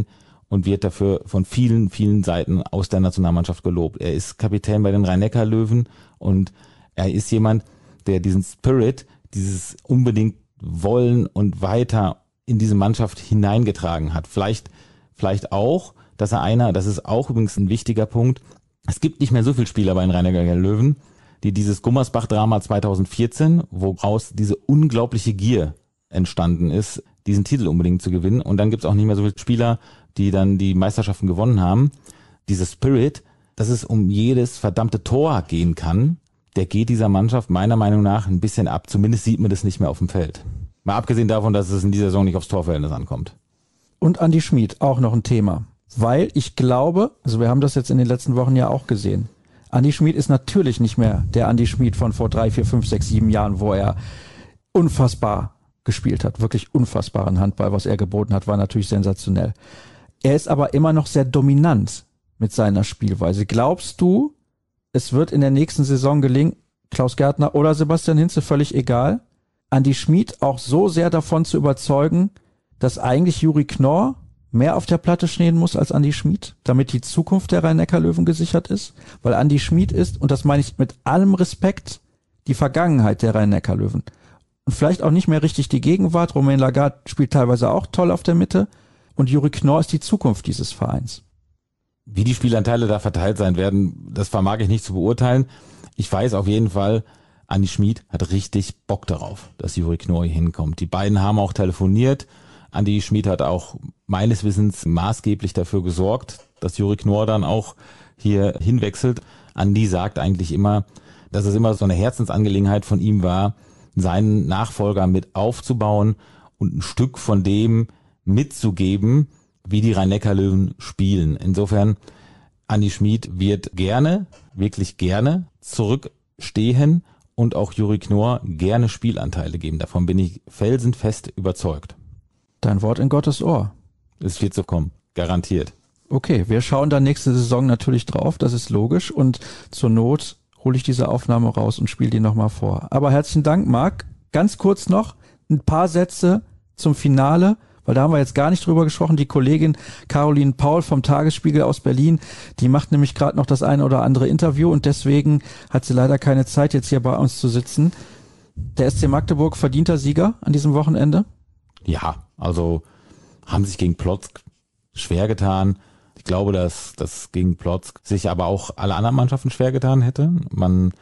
und wird dafür von vielen, vielen Seiten aus der Nationalmannschaft gelobt. Er ist Kapitän bei den Rhein-Neckar-Löwen und er ist jemand, der diesen Spirit, dieses unbedingt Wollen und weiter in diese Mannschaft hineingetragen hat. Vielleicht, vielleicht auch, dass er einer, das ist auch übrigens ein wichtiger Punkt, es gibt nicht mehr so viele Spieler bei den Rhein-Neckar-Löwen, die dieses Gummersbach-Drama zweitausendvierzehn, woraus diese unglaubliche Gier entstanden ist, diesen Titel unbedingt zu gewinnen. Und dann gibt es auch nicht mehr so viele Spieler, die dann die Meisterschaften gewonnen haben. Dieser Spirit, dass es um jedes verdammte Tor gehen kann, der geht dieser Mannschaft meiner Meinung nach ein bisschen ab. Zumindest sieht man das nicht mehr auf dem Feld. Mal abgesehen davon, dass es in dieser Saison nicht aufs Torverhältnis ankommt. Und Andi Schmid, auch noch ein Thema. Weil ich glaube, also wir haben das jetzt in den letzten Wochen ja auch gesehen, Andi Schmid ist natürlich nicht mehr der Andi Schmid von vor drei, vier, fünf, sechs, sieben Jahren, wo er unfassbar gespielt hat. Wirklich unfassbaren Handball, was er geboten hat, war natürlich sensationell. Er ist aber immer noch sehr dominant mit seiner Spielweise. Glaubst du, es wird in der nächsten Saison gelingen, Klaus Gärtner oder Sebastian Hinze, völlig egal, Andi Schmid auch so sehr davon zu überzeugen, dass eigentlich Juri Knorr mehr auf der Platte stehen muss als Andi Schmid, damit die Zukunft der Rhein-Neckar-Löwen gesichert ist? Weil Andi Schmid ist, und das meine ich mit allem Respekt, die Vergangenheit der Rhein-Neckar-Löwen. Und vielleicht auch nicht mehr richtig die Gegenwart. Romain Lagarde spielt teilweise auch toll auf der Mitte. Und Juri Knorr ist die Zukunft dieses Vereins. Wie die Spielanteile da verteilt sein werden, das vermag ich nicht zu beurteilen. Ich weiß auf jeden Fall, Andi Schmid hat richtig Bock darauf, dass Juri Knorr hier hinkommt. Die beiden haben auch telefoniert. Andi Schmid hat auch meines Wissens maßgeblich dafür gesorgt, dass Juri Knorr dann auch hier hinwechselt. Andi sagt eigentlich immer, dass es immer so eine Herzensangelegenheit von ihm war, seinen Nachfolger mit aufzubauen und ein Stück von dem mitzugeben, wie die Rhein-Neckar-Löwen spielen. Insofern, Andi Schmid wird gerne, wirklich gerne zurückstehen und auch Juri Knorr gerne Spielanteile geben. Davon bin ich felsenfest überzeugt. Dein Wort in Gottes Ohr. Es wird so kommen, garantiert. Okay, wir schauen dann nächste Saison natürlich drauf, das ist logisch, und zur Not hole ich diese Aufnahme raus und spiele die nochmal vor. Aber herzlichen Dank, Marc. Ganz kurz noch ein paar Sätze zum Finale, weil da haben wir jetzt gar nicht drüber gesprochen. Die Kollegin Caroline Paul vom Tagesspiegel aus Berlin, die macht nämlich gerade noch das eine oder andere Interview und deswegen hat sie leider keine Zeit, jetzt hier bei uns zu sitzen. Der S C Magdeburg verdienter Sieger an diesem Wochenende? Ja, also haben sich gegen Plotzk schwer getan. Ich glaube, dass das gegen Plotzk sich aber auch alle anderen Mannschaften schwer getan hätte. Man,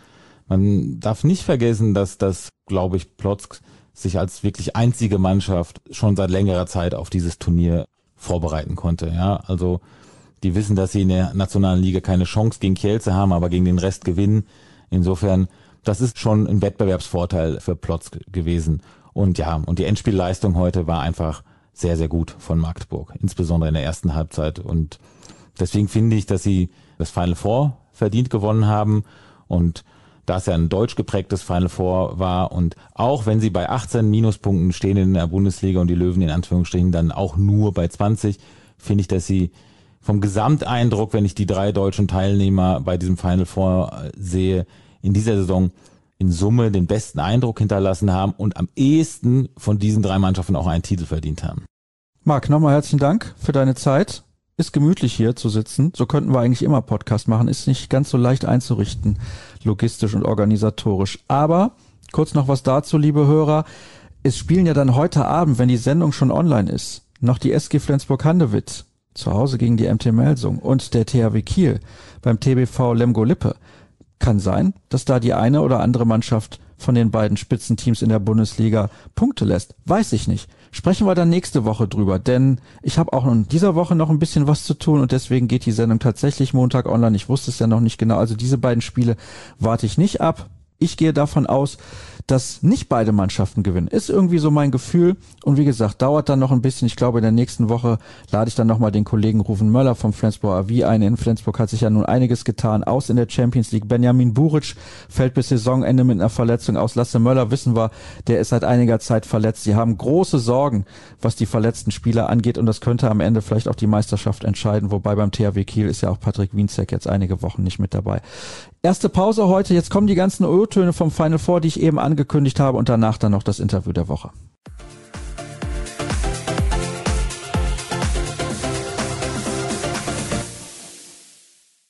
man darf nicht vergessen, dass das, glaube ich, Plotzk sich als wirklich einzige Mannschaft schon seit längerer Zeit auf dieses Turnier vorbereiten konnte. Ja, also die wissen, dass sie in der nationalen Liga keine Chance gegen Kielce haben, aber gegen den Rest gewinnen. Insofern, das ist schon ein Wettbewerbsvorteil für Plotzk gewesen. Und ja, und die Endspielleistung heute war einfach sehr, sehr gut von Magdeburg, insbesondere in der ersten Halbzeit. Und deswegen finde ich, dass sie das Final Four verdient gewonnen haben. Und da es ja ein deutsch geprägtes Final Four war und auch wenn sie bei achtzehn Minuspunkten stehen in der Bundesliga und die Löwen in Anführungsstrichen dann auch nur bei zwanzig, finde ich, dass sie vom Gesamteindruck, wenn ich die drei deutschen Teilnehmer bei diesem Final Four sehe, in dieser Saison in Summe den besten Eindruck hinterlassen haben und am ehesten von diesen drei Mannschaften auch einen Titel verdient haben. Marc, nochmal herzlichen Dank für deine Zeit. Ist gemütlich hier zu sitzen. So könnten wir eigentlich immer Podcast machen. Ist nicht ganz so leicht einzurichten, logistisch und organisatorisch. Aber kurz noch was dazu, liebe Hörer. Es spielen ja dann heute Abend, wenn die Sendung schon online ist, noch die S G Flensburg-Handewitt zu Hause gegen die M T Melsung und der T H W Kiel beim T B V Lemgo-Lippe. Kann sein, dass da die eine oder andere Mannschaft von den beiden Spitzenteams in der Bundesliga Punkte lässt. Weiß ich nicht. Sprechen wir dann nächste Woche drüber, denn ich habe auch in dieser Woche noch ein bisschen was zu tun und deswegen geht die Sendung tatsächlich Montag online. Ich wusste es ja noch nicht genau. Also diese beiden Spiele warte ich nicht ab. Ich gehe davon aus, dass nicht beide Mannschaften gewinnen. Ist irgendwie so mein Gefühl. Und wie gesagt, dauert dann noch ein bisschen. Ich glaube, in der nächsten Woche lade ich dann nochmal den Kollegen Ruven Möller vom Flensburg A V ein. In Flensburg hat sich ja nun einiges getan. Aus in der Champions League. Benjamin Buric fällt bis Saisonende mit einer Verletzung aus. Lasse Möller, wissen wir, der ist seit einiger Zeit verletzt. Sie haben große Sorgen, was die verletzten Spieler angeht. Und das könnte am Ende vielleicht auch die Meisterschaft entscheiden. Wobei beim T H W Kiel ist ja auch Patrick Wienzek jetzt einige Wochen nicht mit dabei. Erste Pause heute. Jetzt kommen die ganzen O-Töne vom Final Four, die ich eben angekündigt habe, und danach dann noch das Interview der Woche.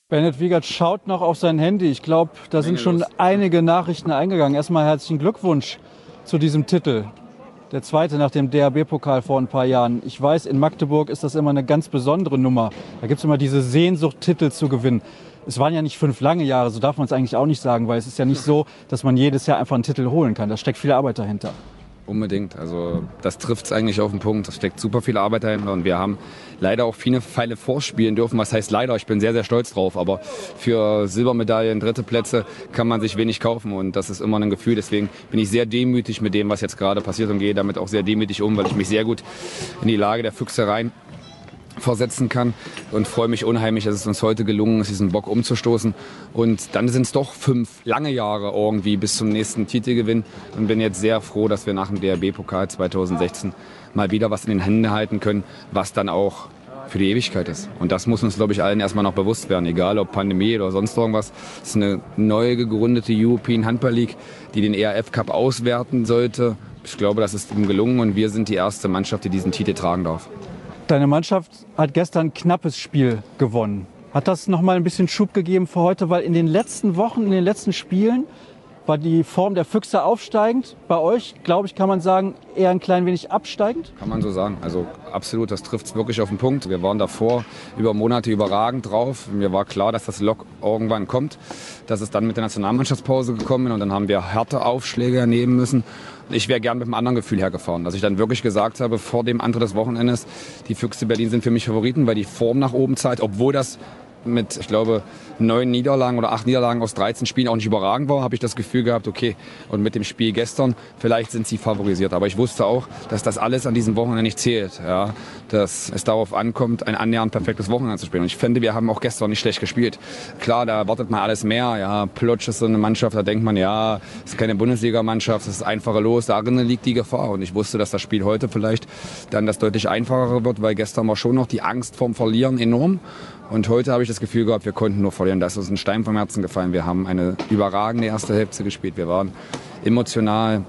Bennett Wiegert schaut noch auf sein Handy. Ich glaube, da sind schon einige Nachrichten eingegangen. Erstmal herzlichen Glückwunsch zu diesem Titel. Der zweite nach dem D H B-Pokal vor ein paar Jahren. Ich weiß, in Magdeburg ist das immer eine ganz besondere Nummer. Da gibt es immer diese Sehnsucht, Titel zu gewinnen. Es waren ja nicht fünf lange Jahre, so darf man es eigentlich auch nicht sagen, weil es ist ja nicht so, dass man jedes Jahr einfach einen Titel holen kann. Da steckt viel Arbeit dahinter. Unbedingt. Also das trifft es eigentlich auf den Punkt. Da steckt super viel Arbeit dahinter und wir haben leider auch viele Pfeile vorspielen dürfen. Was heißt leider? Ich bin sehr, sehr stolz drauf. Aber für Silbermedaillen, dritte Plätze kann man sich wenig kaufen und das ist immer ein Gefühl. Deswegen bin ich sehr demütig mit dem, was jetzt gerade passiert und gehe damit auch sehr demütig um, weil ich mich sehr gut in die Lage der Füchse rein versetzen kann und freue mich unheimlich, dass es uns heute gelungen ist, diesen Bock umzustoßen. Und dann sind es doch fünf lange Jahre irgendwie bis zum nächsten Titelgewinn und bin jetzt sehr froh, dass wir nach dem D H B-Pokal zweitausendsechzehn mal wieder was in den Händen halten können, was dann auch für die Ewigkeit ist. Und das muss uns, glaube ich, allen erstmal noch bewusst werden, egal ob Pandemie oder sonst irgendwas. Es ist eine neu gegründete European Handball League, die den E R F Cup auswerten sollte. Ich glaube, das ist ihm gelungen und wir sind die erste Mannschaft, die diesen Titel tragen darf. Deine Mannschaft hat gestern ein knappes Spiel gewonnen. Hat das noch mal ein bisschen Schub gegeben für heute? Weil in den letzten Wochen, in den letzten Spielen war die Form der Füchse aufsteigend. Bei euch, glaube ich, kann man sagen, eher ein klein wenig absteigend? Kann man so sagen. Also absolut, das trifft es wirklich auf den Punkt. Wir waren davor über Monate überragend drauf. Mir war klar, dass das Lock irgendwann kommt. Dass es dann mit der Nationalmannschaftspause gekommen ist und dann haben wir harte Aufschläge nehmen müssen. Ich wäre gern mit einem anderen Gefühl hergefahren, dass ich dann wirklich gesagt habe, vor dem Antritt des Wochenendes, die Füchse Berlin sind für mich Favoriten, weil die Form nach oben zeigt, obwohl das mit, ich glaube, neun Niederlagen oder acht Niederlagen aus dreizehn Spielen auch nicht überragend war, habe ich das Gefühl gehabt, okay, und mit dem Spiel gestern, vielleicht sind sie favorisiert. Aber ich wusste auch, dass das alles an diesem Wochenende nicht zählt, ja, dass es darauf ankommt, ein annähernd perfektes Wochenende zu spielen. Und ich finde, wir haben auch gestern nicht schlecht gespielt. Klar, da erwartet man alles mehr, ja, Plotsch ist so eine Mannschaft, da denkt man, ja, es ist keine Bundesligamannschaft, es ist einfache Los, darin liegt die Gefahr. Und ich wusste, dass das Spiel heute vielleicht dann das deutlich einfacher wird, weil gestern war schon noch die Angst vorm Verlieren enorm. Und heute habe ich das Gefühl gehabt, wir konnten nur verlieren. Da ist uns ein Stein vom Herzen gefallen. Wir haben eine überragende erste Hälfte gespielt. Wir waren emotional,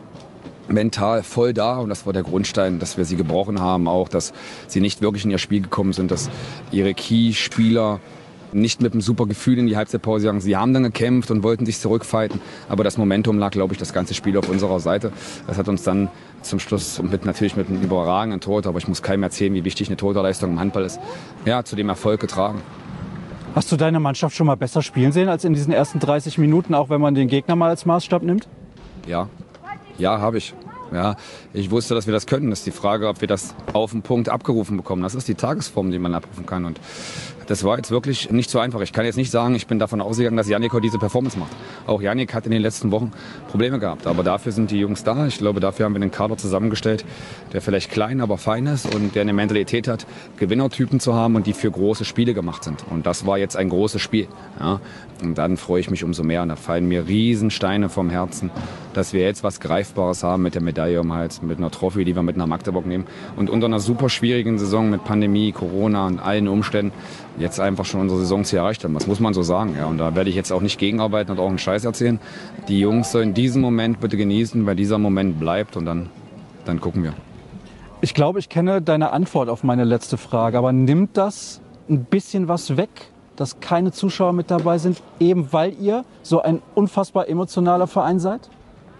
mental voll da. Und das war der Grundstein, dass wir sie gebrochen haben. Auch, dass sie nicht wirklich in ihr Spiel gekommen sind. Dass ihre Key-Spieler nicht mit einem super Gefühl in die Halbzeitpause gegangen. Sie haben dann gekämpft und wollten sich zurückfighten. Aber das Momentum lag, glaube ich, das ganze Spiel auf unserer Seite. Das hat uns dann zum Schluss mit, natürlich mit einem überragenden Torhüter, aber ich muss keinem erzählen, wie wichtig eine Torhüterleistung im Handball ist, ja, zu dem Erfolg getragen. Hast du deine Mannschaft schon mal besser spielen sehen als in diesen ersten dreißig Minuten, auch wenn man den Gegner mal als Maßstab nimmt? Ja, ja, habe ich. Ja, ich wusste, dass wir das können. Das ist die Frage, ob wir das auf den Punkt abgerufen bekommen. Das ist die Tagesform, die man abrufen kann. Und das war jetzt wirklich nicht so einfach. Ich kann jetzt nicht sagen, ich bin davon ausgegangen, dass Yannick heute diese Performance macht. Auch Yannick hat in den letzten Wochen Probleme gehabt. Aber dafür sind die Jungs da. Ich glaube, dafür haben wir einen Kader zusammengestellt, der vielleicht klein, aber fein ist und der eine Mentalität hat, Gewinnertypen zu haben und die für große Spiele gemacht sind. Und das war jetzt ein großes Spiel. Ja. Und dann freue ich mich umso mehr. Und da fallen mir Riesensteine vom Herzen, dass wir jetzt was Greifbares haben mit der Medaille um Hals, mit einer Trophy, die wir mit nach Magdeburg nehmen. Und unter einer super schwierigen Saison mit Pandemie, Corona und allen Umständen jetzt einfach schon unsere Saisonziel erreicht haben. Das muss man so sagen. Ja. Und da werde ich jetzt auch nicht gegenarbeiten und auch einen Scheiß erzählen. Die Jungs sollen diesen Moment bitte genießen, weil dieser Moment bleibt und dann, dann gucken wir. Ich glaube, ich kenne deine Antwort auf meine letzte Frage, aber nimmt das ein bisschen was weg, dass keine Zuschauer mit dabei sind, eben weil ihr so ein unfassbar emotionaler Verein seid?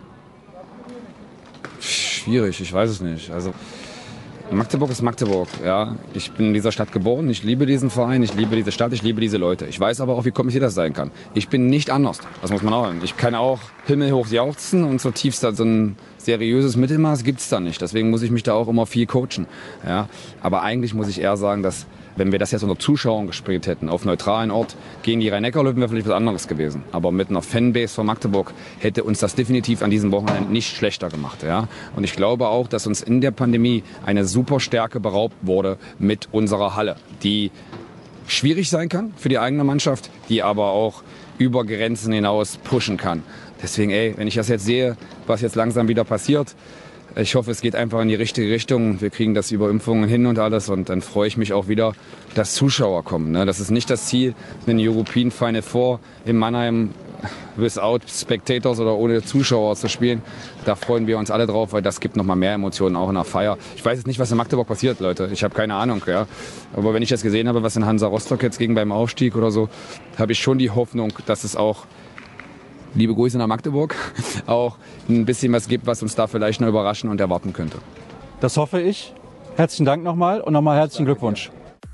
Schwierig, ich weiß es nicht. Also Magdeburg ist Magdeburg. Ja. Ich bin in dieser Stadt geboren, ich liebe diesen Verein, ich liebe diese Stadt, ich liebe diese Leute. Ich weiß aber auch, wie kompliziert das sein kann. Ich bin nicht anders, das muss man auch sagen. Ich kann auch himmelhoch jauchzen und zutiefst so ein seriöses Mittelmaß gibt es da nicht. Deswegen muss ich mich da auch immer viel coachen. Ja. Aber eigentlich muss ich eher sagen, dass wenn wir das jetzt unter Zuschauern gespielt hätten, auf neutralen Ort, gegen die Rhein-Neckar-Löwen wäre vielleicht was anderes gewesen. Aber mit einer Fanbase von Magdeburg hätte uns das definitiv an diesem Wochenende nicht schlechter gemacht. Ja? Und ich glaube auch, dass uns in der Pandemie eine super Stärke beraubt wurde mit unserer Halle, die schwierig sein kann für die eigene Mannschaft, die aber auch über Grenzen hinaus pushen kann. Deswegen, ey, wenn ich das jetzt sehe, was jetzt langsam wieder passiert, ich hoffe, es geht einfach in die richtige Richtung. Wir kriegen das über Impfungen hin und alles. Und dann freue ich mich auch wieder, dass Zuschauer kommen. Das ist nicht das Ziel, einen European Final Four in Mannheim without Spectators oder ohne Zuschauer zu spielen. Da freuen wir uns alle drauf, weil das gibt nochmal mehr Emotionen auch in der Feier. Ich weiß jetzt nicht, was in Magdeburg passiert, Leute. Ich habe keine Ahnung. Ja. Aber wenn ich jetzt gesehen habe, was in Hansa Rostock jetzt ging beim Aufstieg oder so, habe ich schon die Hoffnung, dass es auch, liebe Grüße nach Magdeburg, auch ein bisschen was gibt, was uns da vielleicht noch überraschen und erwarten könnte. Das hoffe ich. Herzlichen Dank nochmal und nochmal herzlichen Glückwunsch.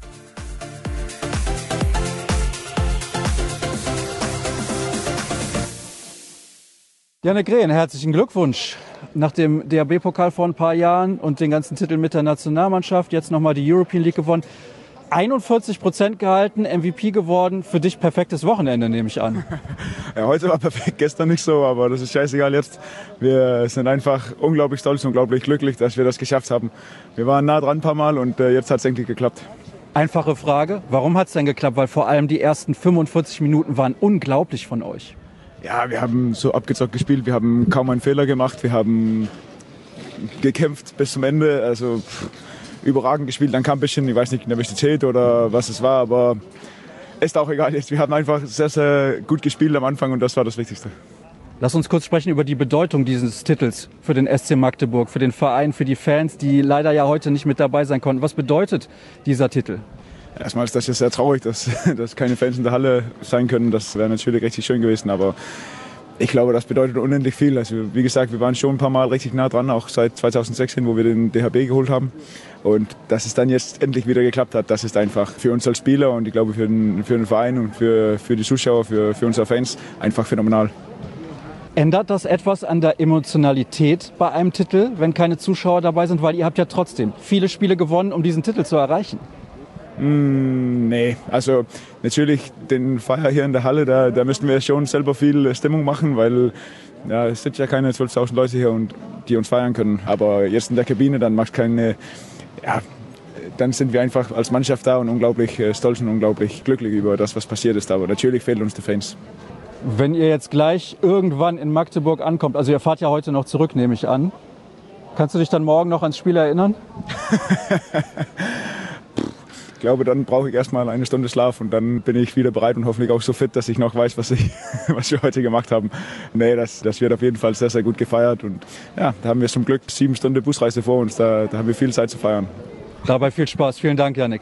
Jannik Rehn, herzlichen Glückwunsch. Nach dem D H B-Pokal vor ein paar Jahren und den ganzen Titeln mit der Nationalmannschaft, jetzt nochmal die European League gewonnen. einundvierzig Prozent gehalten, M V P geworden. Für dich perfektes Wochenende, nehme ich an. Ja, heute war perfekt, gestern nicht so, aber das ist scheißegal jetzt. Wir sind einfach unglaublich stolz und unglaublich glücklich, dass wir das geschafft haben. Wir waren nah dran ein paar Mal und äh, jetzt hat es endlich geklappt. Einfache Frage, warum hat es denn geklappt? Weil vor allem die ersten fünfundvierzig Minuten waren unglaublich von euch. Ja, wir haben so abgezockt gespielt, wir haben kaum einen Fehler gemacht, wir haben gekämpft bis zum Ende, also pff, überragend gespielt. Dann kam ein bisschen, ich weiß nicht, Nervosität oder was es war, aber ist auch egal jetzt. Wir haben einfach sehr, sehr gut gespielt am Anfang und das war das Wichtigste. Lass uns kurz sprechen über die Bedeutung dieses Titels für den S C Magdeburg, für den Verein, für die Fans, die leider ja heute nicht mit dabei sein konnten. Was bedeutet dieser Titel? Erstmal ist das jetzt sehr traurig, dass, dass keine Fans in der Halle sein können. Das wäre natürlich richtig schön gewesen, aber ich glaube, das bedeutet unendlich viel. Also wie gesagt, wir waren schon ein paar Mal richtig nah dran, auch seit zweitausendsechzehn, wo wir den D H B geholt haben. Und dass es dann jetzt endlich wieder geklappt hat, das ist einfach für uns als Spieler und ich glaube für den, für den Verein und für, für die Zuschauer, für, für unsere Fans einfach phänomenal. Ändert das etwas an der Emotionalität bei einem Titel, wenn keine Zuschauer dabei sind? Weil ihr habt ja trotzdem viele Spiele gewonnen, um diesen Titel zu erreichen. Mm, nee, also natürlich den Feier hier in der Halle, da, da müssen wir schon selber viel Stimmung machen, weil ja, es sind ja keine zwölftausend Leute hier, und die uns feiern können. Aber jetzt in der Kabine, dann macht keine, ja, dann sind wir einfach als Mannschaft da und unglaublich stolz und unglaublich glücklich über das, was passiert ist. Aber natürlich fehlen uns die Fans. Wenn ihr jetzt gleich irgendwann in Magdeburg ankommt, also ihr fahrt ja heute noch zurück, nehme ich an, kannst du dich dann morgen noch ans Spiel erinnern? Ich glaube, dann brauche ich erstmal eine Stunde Schlaf und dann bin ich wieder bereit und hoffentlich auch so fit, dass ich noch weiß, was, ich, was wir heute gemacht haben. Nee, das, das wird auf jeden Fall sehr, sehr gut gefeiert. Und ja, da haben wir zum Glück sieben Stunden Busreise vor uns. Da, da haben wir viel Zeit zu feiern. Dabei viel Spaß. Vielen Dank, Jannik.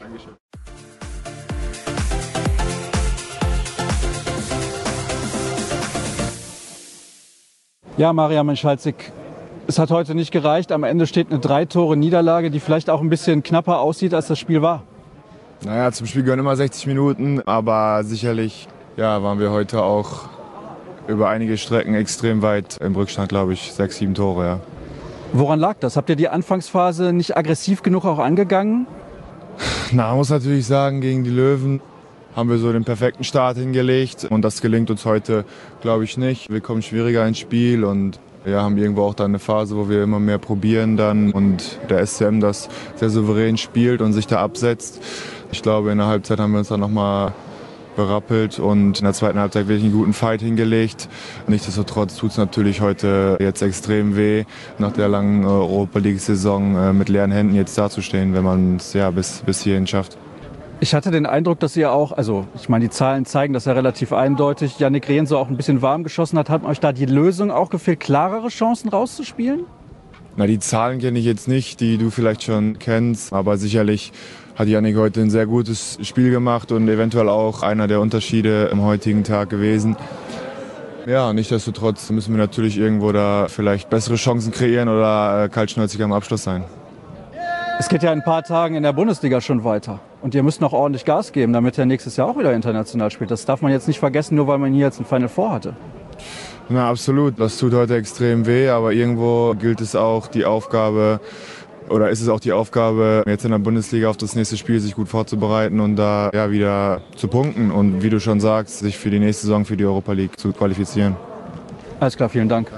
Ja, Marian Michalzik, es hat heute nicht gereicht. Am Ende steht eine Drei-Tore-Niederlage, die vielleicht auch ein bisschen knapper aussieht, als das Spiel war. Naja, zum Spiel gehören immer sechzig Minuten, aber sicherlich ja, waren wir heute auch über einige Strecken extrem weit im Rückstand, glaube ich, sechs, sieben Tore. Ja. Woran lag das? Habt ihr die Anfangsphase nicht aggressiv genug auch angegangen? Na, man muss natürlich sagen, gegen die Löwen haben wir so den perfekten Start hingelegt und das gelingt uns heute, glaube ich, nicht. Wir kommen schwieriger ins Spiel und ja, haben irgendwo auch dann eine Phase, wo wir immer mehr probieren dann und der S C M das sehr souverän spielt und sich da absetzt. Ich glaube, in der Halbzeit haben wir uns dann nochmal berappelt und in der zweiten Halbzeit wirklich einen guten Fight hingelegt. Nichtsdestotrotz tut es natürlich heute jetzt extrem weh, nach der langen Europa-League-Saison mit leeren Händen jetzt dazustehen, wenn man es ja bis, bis hierhin schafft. Ich hatte den Eindruck, dass ihr auch, also ich meine, die Zahlen zeigen das ja relativ eindeutig, Jannik Rehn so auch ein bisschen warm geschossen hat. Hat euch da die Lösung auch gefehlt, klarere Chancen rauszuspielen? Na, die Zahlen kenne ich jetzt nicht, die du vielleicht schon kennst, aber sicherlich hat Jannik heute ein sehr gutes Spiel gemacht und eventuell auch einer der Unterschiede im heutigen Tag gewesen. Ja, nichtsdestotrotz müssen wir natürlich irgendwo da vielleicht bessere Chancen kreieren oder kaltschnäuzig am Abschluss sein. Es geht ja in ein paar Tagen in der Bundesliga schon weiter. Und ihr müsst noch ordentlich Gas geben, damit er nächstes Jahr auch wieder international spielt. Das darf man jetzt nicht vergessen, nur weil man hier jetzt ein Final Four hatte. Na, absolut. Das tut heute extrem weh, aber irgendwo gilt es auch die Aufgabe, oder ist es auch die Aufgabe, jetzt in der Bundesliga auf das nächste Spiel sich gut vorzubereiten und da ja, wieder zu punkten und wie du schon sagst, sich für die nächste Saison für die Europa League zu qualifizieren. Alles klar, vielen Dank.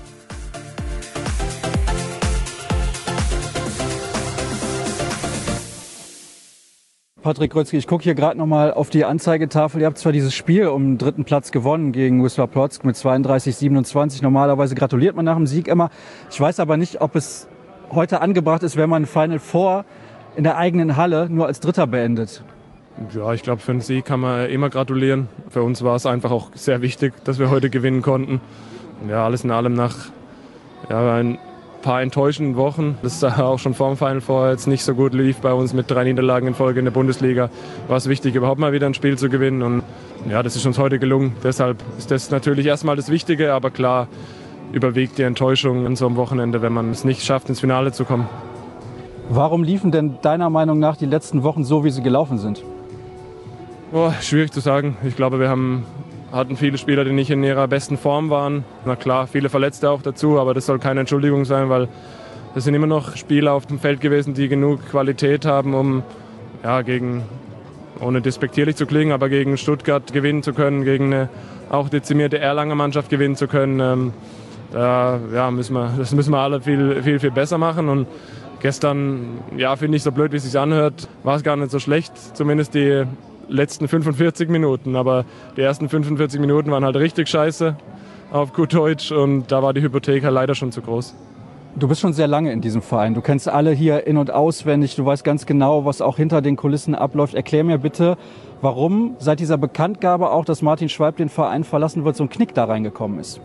Patrick Grötzky, ich gucke hier gerade noch mal auf die Anzeigetafel. Ihr habt zwar dieses Spiel um den dritten Platz gewonnen gegen Wisła Płock mit zweiunddreißig siebenundzwanzig. Normalerweise gratuliert man nach dem Sieg immer. Ich weiß aber nicht, ob es heute angebracht ist, wenn man ein Final Four in der eigenen Halle nur als Dritter beendet. Ja, ich glaube, für einen Sieg kann man immer gratulieren. Für uns war es einfach auch sehr wichtig, dass wir heute gewinnen konnten. Ja, alles in allem nach ja, ein paar enttäuschenden Wochen, das auch schon vor dem Final Four jetzt nicht so gut lief bei uns mit drei Niederlagen in Folge in der Bundesliga, war es wichtig, überhaupt mal wieder ein Spiel zu gewinnen. Und ja, das ist uns heute gelungen. Deshalb ist das natürlich erstmal das Wichtige, aber klar überwiegt die Enttäuschung an so einem Wochenende, wenn man es nicht schafft, ins Finale zu kommen. Warum liefen denn deiner Meinung nach die letzten Wochen so, wie sie gelaufen sind? Oh, schwierig zu sagen. Ich glaube, wir haben, hatten viele Spieler, die nicht in ihrer besten Form waren. Na klar, viele Verletzte auch dazu, aber das soll keine Entschuldigung sein, weil es sind immer noch Spieler auf dem Feld gewesen, die genug Qualität haben, um ja, gegen, ohne despektierlich zu klingen, aber gegen Stuttgart gewinnen zu können, gegen eine auch dezimierte Erlanger Mannschaft gewinnen zu können. Ähm, da ja, müssen wir, das müssen wir alle viel, viel, viel besser machen. Und gestern, ja, finde ich, so blöd, wie es sich anhört, war es gar nicht so schlecht, zumindest die letzten fünfundvierzig Minuten, aber die ersten fünfundvierzig Minuten waren halt richtig scheiße, auf gut Deutsch, und da war die Hypothek halt leider schon zu groß. Du bist schon sehr lange in diesem Verein, du kennst alle hier in- und auswendig, du weißt ganz genau, was auch hinter den Kulissen abläuft. Erklär mir bitte, warum seit dieser Bekanntgabe auch, dass Martin Schwalb den Verein verlassen wird, so ein Knick da reingekommen ist.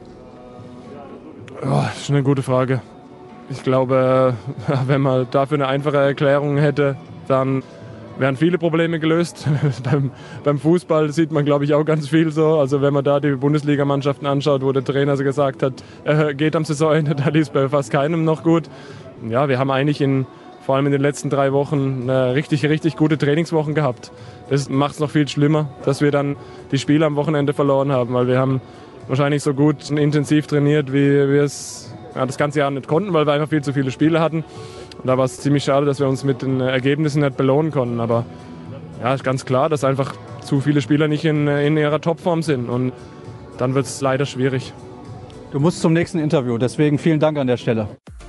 Oh, das ist eine gute Frage. Ich glaube, wenn man dafür eine einfache Erklärung hätte, dann wären viele Probleme gelöst. beim, beim Fußball sieht man, glaube ich, auch ganz viel so. Also wenn man da die Bundesligamannschaften anschaut, wo der Trainer so gesagt hat, äh, geht am Saisonende, da lief bei fast keinem noch gut. Ja, wir haben eigentlich in, vor allem in den letzten drei Wochen eine richtig, richtig gute Trainingswochen gehabt. Das macht es noch viel schlimmer, dass wir dann die Spiele am Wochenende verloren haben, weil wir haben wahrscheinlich so gut und intensiv trainiert, wie wir es ja, das ganze Jahr nicht konnten, weil wir einfach viel zu viele Spiele hatten. Und da war es ziemlich schade, dass wir uns mit den Ergebnissen nicht belohnen konnten. Aber ja, ist ganz klar, dass einfach zu viele Spieler nicht in, in ihrer Topform sind. Und dann wird es leider schwierig. Du musst zum nächsten Interview, deswegen vielen Dank an der Stelle.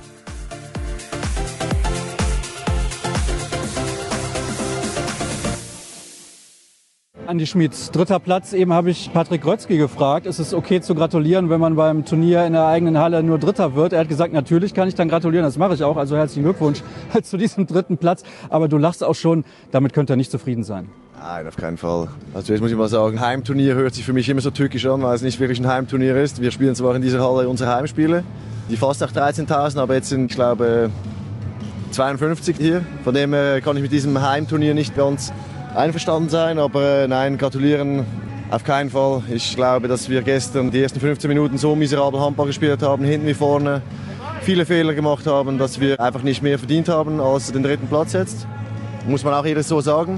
Andi Schmid, dritter Platz. Eben habe ich Patrick Grötzky gefragt, ist es okay zu gratulieren, wenn man beim Turnier in der eigenen Halle nur Dritter wird? Er hat gesagt, natürlich kann ich dann gratulieren, das mache ich auch. Also herzlichen Glückwunsch zu diesem dritten Platz. Aber du lachst auch schon, damit könnt ihr nicht zufrieden sein. Nein, auf keinen Fall. Also jetzt muss ich mal sagen, Heimturnier hört sich für mich immer so tückisch an, weil es nicht wirklich ein Heimturnier ist. Wir spielen zwar in dieser Halle unsere Heimspiele, die fast auch dreizehntausend, aber jetzt sind, ich glaube, zweiundfünfzig hier. Von dem her kann ich mit diesem Heimturnier nicht ganz einverstanden sein, aber nein, gratulieren auf keinen Fall. Ich glaube, dass wir gestern die ersten fünfzehn Minuten so miserabel Handball gespielt haben, hinten wie vorne, viele Fehler gemacht haben, dass wir einfach nicht mehr verdient haben als den dritten Platz jetzt. Muss man auch jedes so sagen.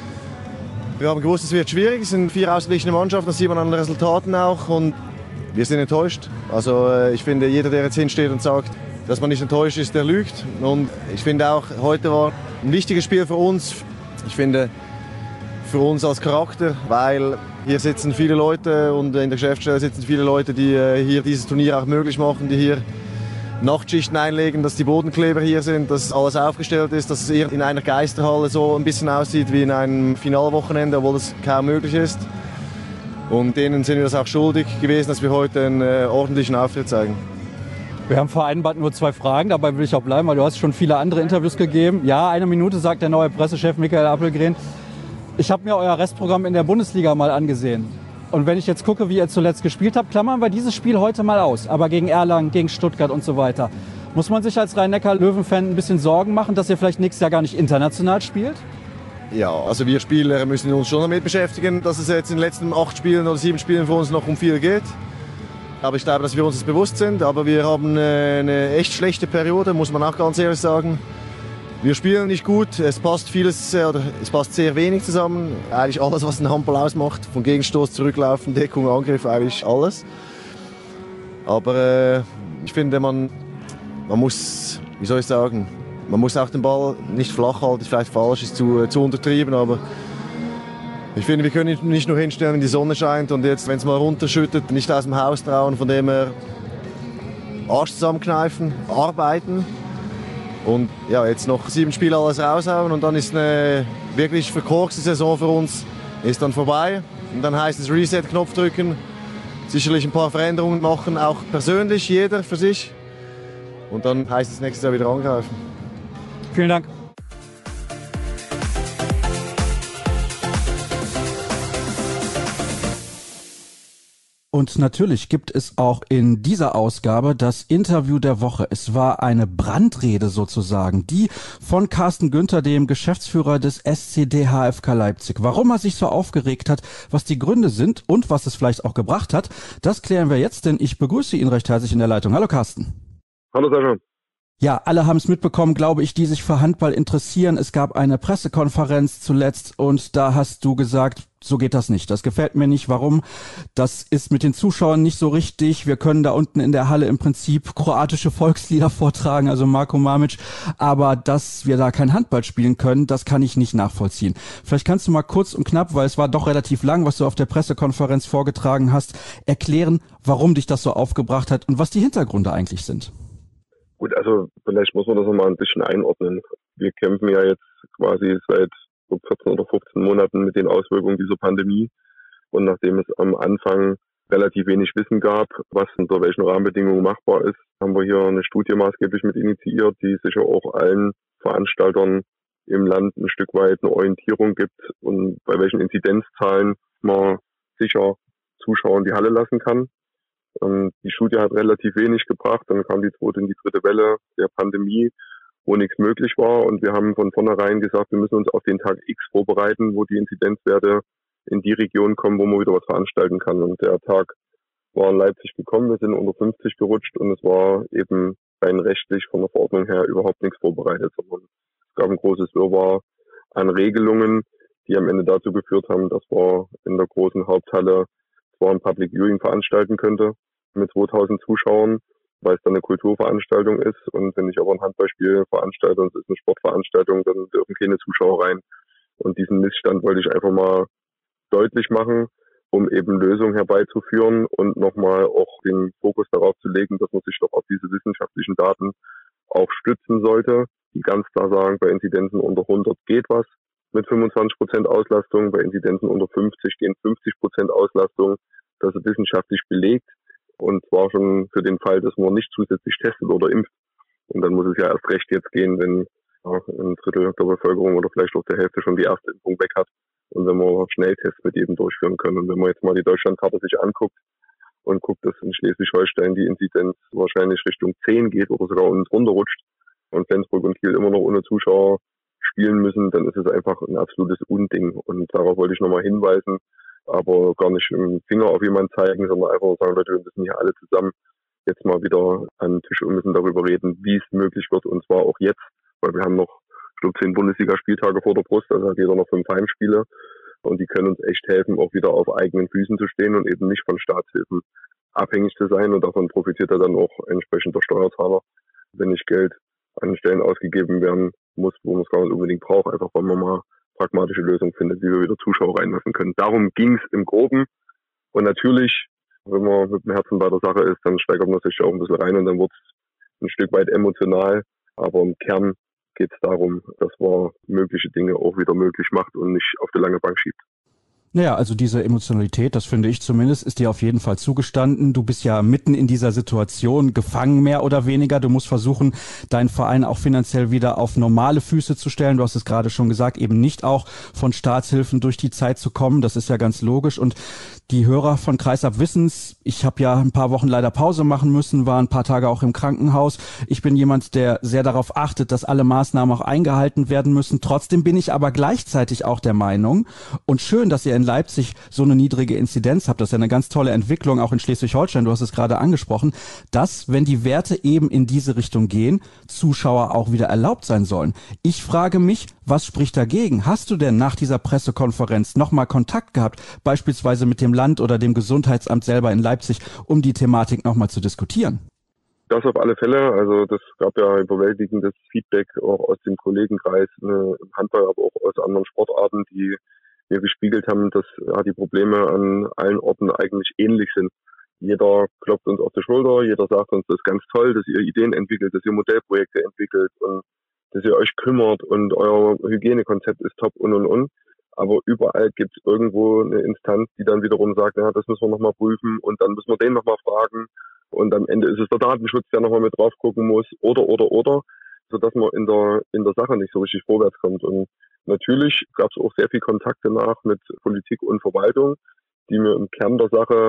Wir haben gewusst, es wird schwierig, es sind vier ausgeglichene Mannschaften, das sieht man an den Resultaten auch, und wir sind enttäuscht. Also ich finde, jeder, der jetzt hinsteht und sagt, dass man nicht enttäuscht ist, der lügt. Und ich finde auch, heute war ein wichtiges Spiel für uns. Ich finde, für uns als Charakter, weil hier sitzen viele Leute und in der Geschäftsstelle sitzen viele Leute, die hier dieses Turnier auch möglich machen, die hier Nachtschichten einlegen, dass die Bodenkleber hier sind, dass alles aufgestellt ist, dass es eher in einer Geisterhalle so ein bisschen aussieht wie in einem Finalwochenende, obwohl das kaum möglich ist. Und denen sind wir das auch schuldig gewesen, dass wir heute einen äh, ordentlichen Auftritt zeigen. Wir haben vereinbart nur zwei Fragen, dabei will ich auch bleiben, weil du hast schon viele andere Interviews gegeben. Ja, eine Minute, sagt der neue Pressechef Michael Appelgren. Ich habe mir euer Restprogramm in der Bundesliga mal angesehen. Und wenn ich jetzt gucke, wie ihr zuletzt gespielt habt, klammern wir dieses Spiel heute mal aus. Aber gegen Erlangen, gegen Stuttgart und so weiter. Muss man sich als Rhein-Neckar-Löwen-Fan ein bisschen Sorgen machen, dass ihr vielleicht nächstes Jahr gar nicht international spielt? Ja, also wir Spieler müssen uns schon damit beschäftigen, dass es jetzt in den letzten acht Spielen oder sieben Spielen für uns noch um viel geht. Aber ich glaube, dass wir uns das bewusst sind. Aber wir haben eine echt schlechte Periode, muss man auch ganz ehrlich sagen. Wir spielen nicht gut, es passt vieles, oder es passt sehr wenig zusammen. Eigentlich alles, was den Handball ausmacht, von Gegenstoß, Zurücklaufen, Deckung, Angriff, eigentlich alles. Aber äh, ich finde, man, man muss, wie soll ich sagen, man muss auch den Ball nicht flach halten, vielleicht falsch, ist zu, zu untertrieben, aber ich finde, wir können ihn nicht nur hinstellen, wenn die Sonne scheint und jetzt, wenn es mal runterschüttet, nicht aus dem Haus trauen, von dem her Arsch zusammenkneifen, arbeiten. Und ja, jetzt noch sieben Spiele alles raushauen und dann ist eine wirklich verkorkste Saison für uns ist dann vorbei. Und dann heißt es Reset-Knopf drücken, sicherlich ein paar Veränderungen machen, auch persönlich, jeder für sich. Und dann heißt es nächstes Jahr wieder angreifen. Vielen Dank. Und natürlich gibt es auch in dieser Ausgabe das Interview der Woche. Es war eine Brandrede sozusagen, die von Carsten Günther, dem Geschäftsführer des S C D H F K Leipzig. Warum er sich so aufgeregt hat, was die Gründe sind und was es vielleicht auch gebracht hat, das klären wir jetzt, denn ich begrüße ihn recht herzlich in der Leitung. Hallo Carsten. Hallo Sascha. Ja, alle haben es mitbekommen, glaube ich, die sich für Handball interessieren. Es gab eine Pressekonferenz zuletzt und da hast du gesagt, so geht das nicht. Das gefällt mir nicht. Warum? Das ist mit den Zuschauern nicht so richtig. Wir können da unten in der Halle im Prinzip kroatische Volkslieder vortragen, also Marko Mamić. Aber dass wir da kein Handball spielen können, das kann ich nicht nachvollziehen. Vielleicht kannst du mal kurz und knapp, weil es war doch relativ lang, was du auf der Pressekonferenz vorgetragen hast, erklären, warum dich das so aufgebracht hat und was die Hintergründe eigentlich sind. Gut, also vielleicht muss man das nochmal ein bisschen einordnen. Wir kämpfen ja jetzt quasi seit vierzehn oder fünfzehn Monaten mit den Auswirkungen dieser Pandemie. Und nachdem es am Anfang relativ wenig Wissen gab, was unter welchen Rahmenbedingungen machbar ist, haben wir hier eine Studie maßgeblich mit initiiert, die sicher auch allen Veranstaltern im Land ein Stück weit eine Orientierung gibt und bei welchen Inzidenzzahlen man sicher Zuschauer in die Halle lassen kann. Und die Studie hat relativ wenig gebracht, dann kam die zweite und die dritte Welle der Pandemie, wo nichts möglich war. Und wir haben von vornherein gesagt, wir müssen uns auf den Tag X vorbereiten, wo die Inzidenzwerte in die Region kommen, wo man wieder was veranstalten kann. Und der Tag war in Leipzig gekommen, wir sind unter fünfzig gerutscht und es war eben rein rechtlich von der Verordnung her überhaupt nichts vorbereitet, sondern es gab ein großes Wirrwarr an Regelungen, die am Ende dazu geführt haben, dass wir in der großen Haupthalle zwar ein Public Viewing veranstalten könnte mit zweitausend Zuschauern, weil es dann eine Kulturveranstaltung ist. Und wenn ich aber ein Handballspiel veranstalte und es ist eine Sportveranstaltung, dann dürfen keine Zuschauer rein. Und diesen Missstand wollte ich einfach mal deutlich machen, um eben Lösungen herbeizuführen und nochmal auch den Fokus darauf zu legen, dass man sich doch auf diese wissenschaftlichen Daten auch stützen sollte, die ganz klar sagen, bei Inzidenzen unter hundert geht was mit fünfundzwanzig Prozent Auslastung, bei Inzidenzen unter fünfzig gehen fünfzig Prozent Auslastung. Das ist wissenschaftlich belegt. Und zwar schon für den Fall, dass man nicht zusätzlich testet oder impft. Und dann muss es ja erst recht jetzt gehen, wenn ja, ein Drittel der Bevölkerung oder vielleicht auch der Hälfte schon die erste Impfung weg hat. Und wenn man Schnelltests mit jedem durchführen können. Und wenn man jetzt mal die Deutschlandkarte sich anguckt und guckt, dass in Schleswig-Holstein die Inzidenz wahrscheinlich Richtung zehn geht oder sogar unten drunter rutscht und Flensburg und Kiel immer noch ohne Zuschauer spielen müssen, dann ist es einfach ein absolutes Unding. Und darauf wollte ich nochmal hinweisen, aber gar nicht mit dem Finger auf jemanden zeigen, sondern einfach sagen, Leute, wir müssen hier alle zusammen jetzt mal wieder an den Tisch und müssen darüber reden, wie es möglich wird, und zwar auch jetzt, weil wir haben noch, ich glaube, zehn Bundesligaspieltage vor der Brust, also hat jeder noch fünf Heimspiele und die können uns echt helfen, auch wieder auf eigenen Füßen zu stehen und eben nicht von Staatshilfen abhängig zu sein, und davon profitiert ja dann auch entsprechend der Steuerzahler, wenn nicht Geld an Stellen ausgegeben werden muss, wo man es gar nicht unbedingt braucht, einfach weil man mal pragmatische Lösung findet, wie wir wieder Zuschauer reinlassen können. Darum ging es im Groben. Und natürlich, wenn man mit dem Herzen bei der Sache ist, dann steigert man sich auch ein bisschen rein und dann wird es ein Stück weit emotional. Aber im Kern geht es darum, dass man mögliche Dinge auch wieder möglich macht und nicht auf die lange Bank schiebt. Naja, also diese Emotionalität, das finde ich zumindest, ist dir auf jeden Fall zugestanden. Du bist ja mitten in dieser Situation gefangen, mehr oder weniger. Du musst versuchen, deinen Verein auch finanziell wieder auf normale Füße zu stellen. Du hast es gerade schon gesagt, eben nicht auch von Staatshilfen durch die Zeit zu kommen. Das ist ja ganz logisch. Und die Hörer von Kreisab wissen's. Ich habe ja ein paar Wochen leider Pause machen müssen, war ein paar Tage auch im Krankenhaus. Ich bin jemand, der sehr darauf achtet, dass alle Maßnahmen auch eingehalten werden müssen. Trotzdem bin ich aber gleichzeitig auch der Meinung, und schön, dass ihr in Leipzig so eine niedrige Inzidenz habt, das ist ja eine ganz tolle Entwicklung, auch in Schleswig-Holstein, du hast es gerade angesprochen, dass, wenn die Werte eben in diese Richtung gehen, Zuschauer auch wieder erlaubt sein sollen. Ich frage mich, was spricht dagegen? Hast du denn nach dieser Pressekonferenz nochmal Kontakt gehabt, beispielsweise mit dem Land oder dem Gesundheitsamt selber in Leipzig, um die Thematik nochmal zu diskutieren? Das auf alle Fälle. Also das gab ja überwältigendes Feedback auch aus dem Kollegenkreis ne, im Handball, aber auch aus anderen Sportarten, die mir gespiegelt haben, dass ja, die Probleme an allen Orten eigentlich ähnlich sind. Jeder klopft uns auf die Schulter, jeder sagt uns, das ist ganz toll, dass ihr Ideen entwickelt, dass ihr Modellprojekte entwickelt und dass ihr euch kümmert und euer Hygienekonzept ist top und und und. Aber überall gibt es irgendwo eine Instanz, die dann wiederum sagt, ja, das müssen wir nochmal prüfen und dann müssen wir den nochmal fragen. Und am Ende ist es der Datenschutz, der nochmal mit drauf gucken muss oder, oder, oder, sodass man in der in der Sache nicht so richtig vorwärts kommt. Und natürlich gab es auch sehr viel Kontakte nach mit Politik und Verwaltung, die mir im Kern der Sache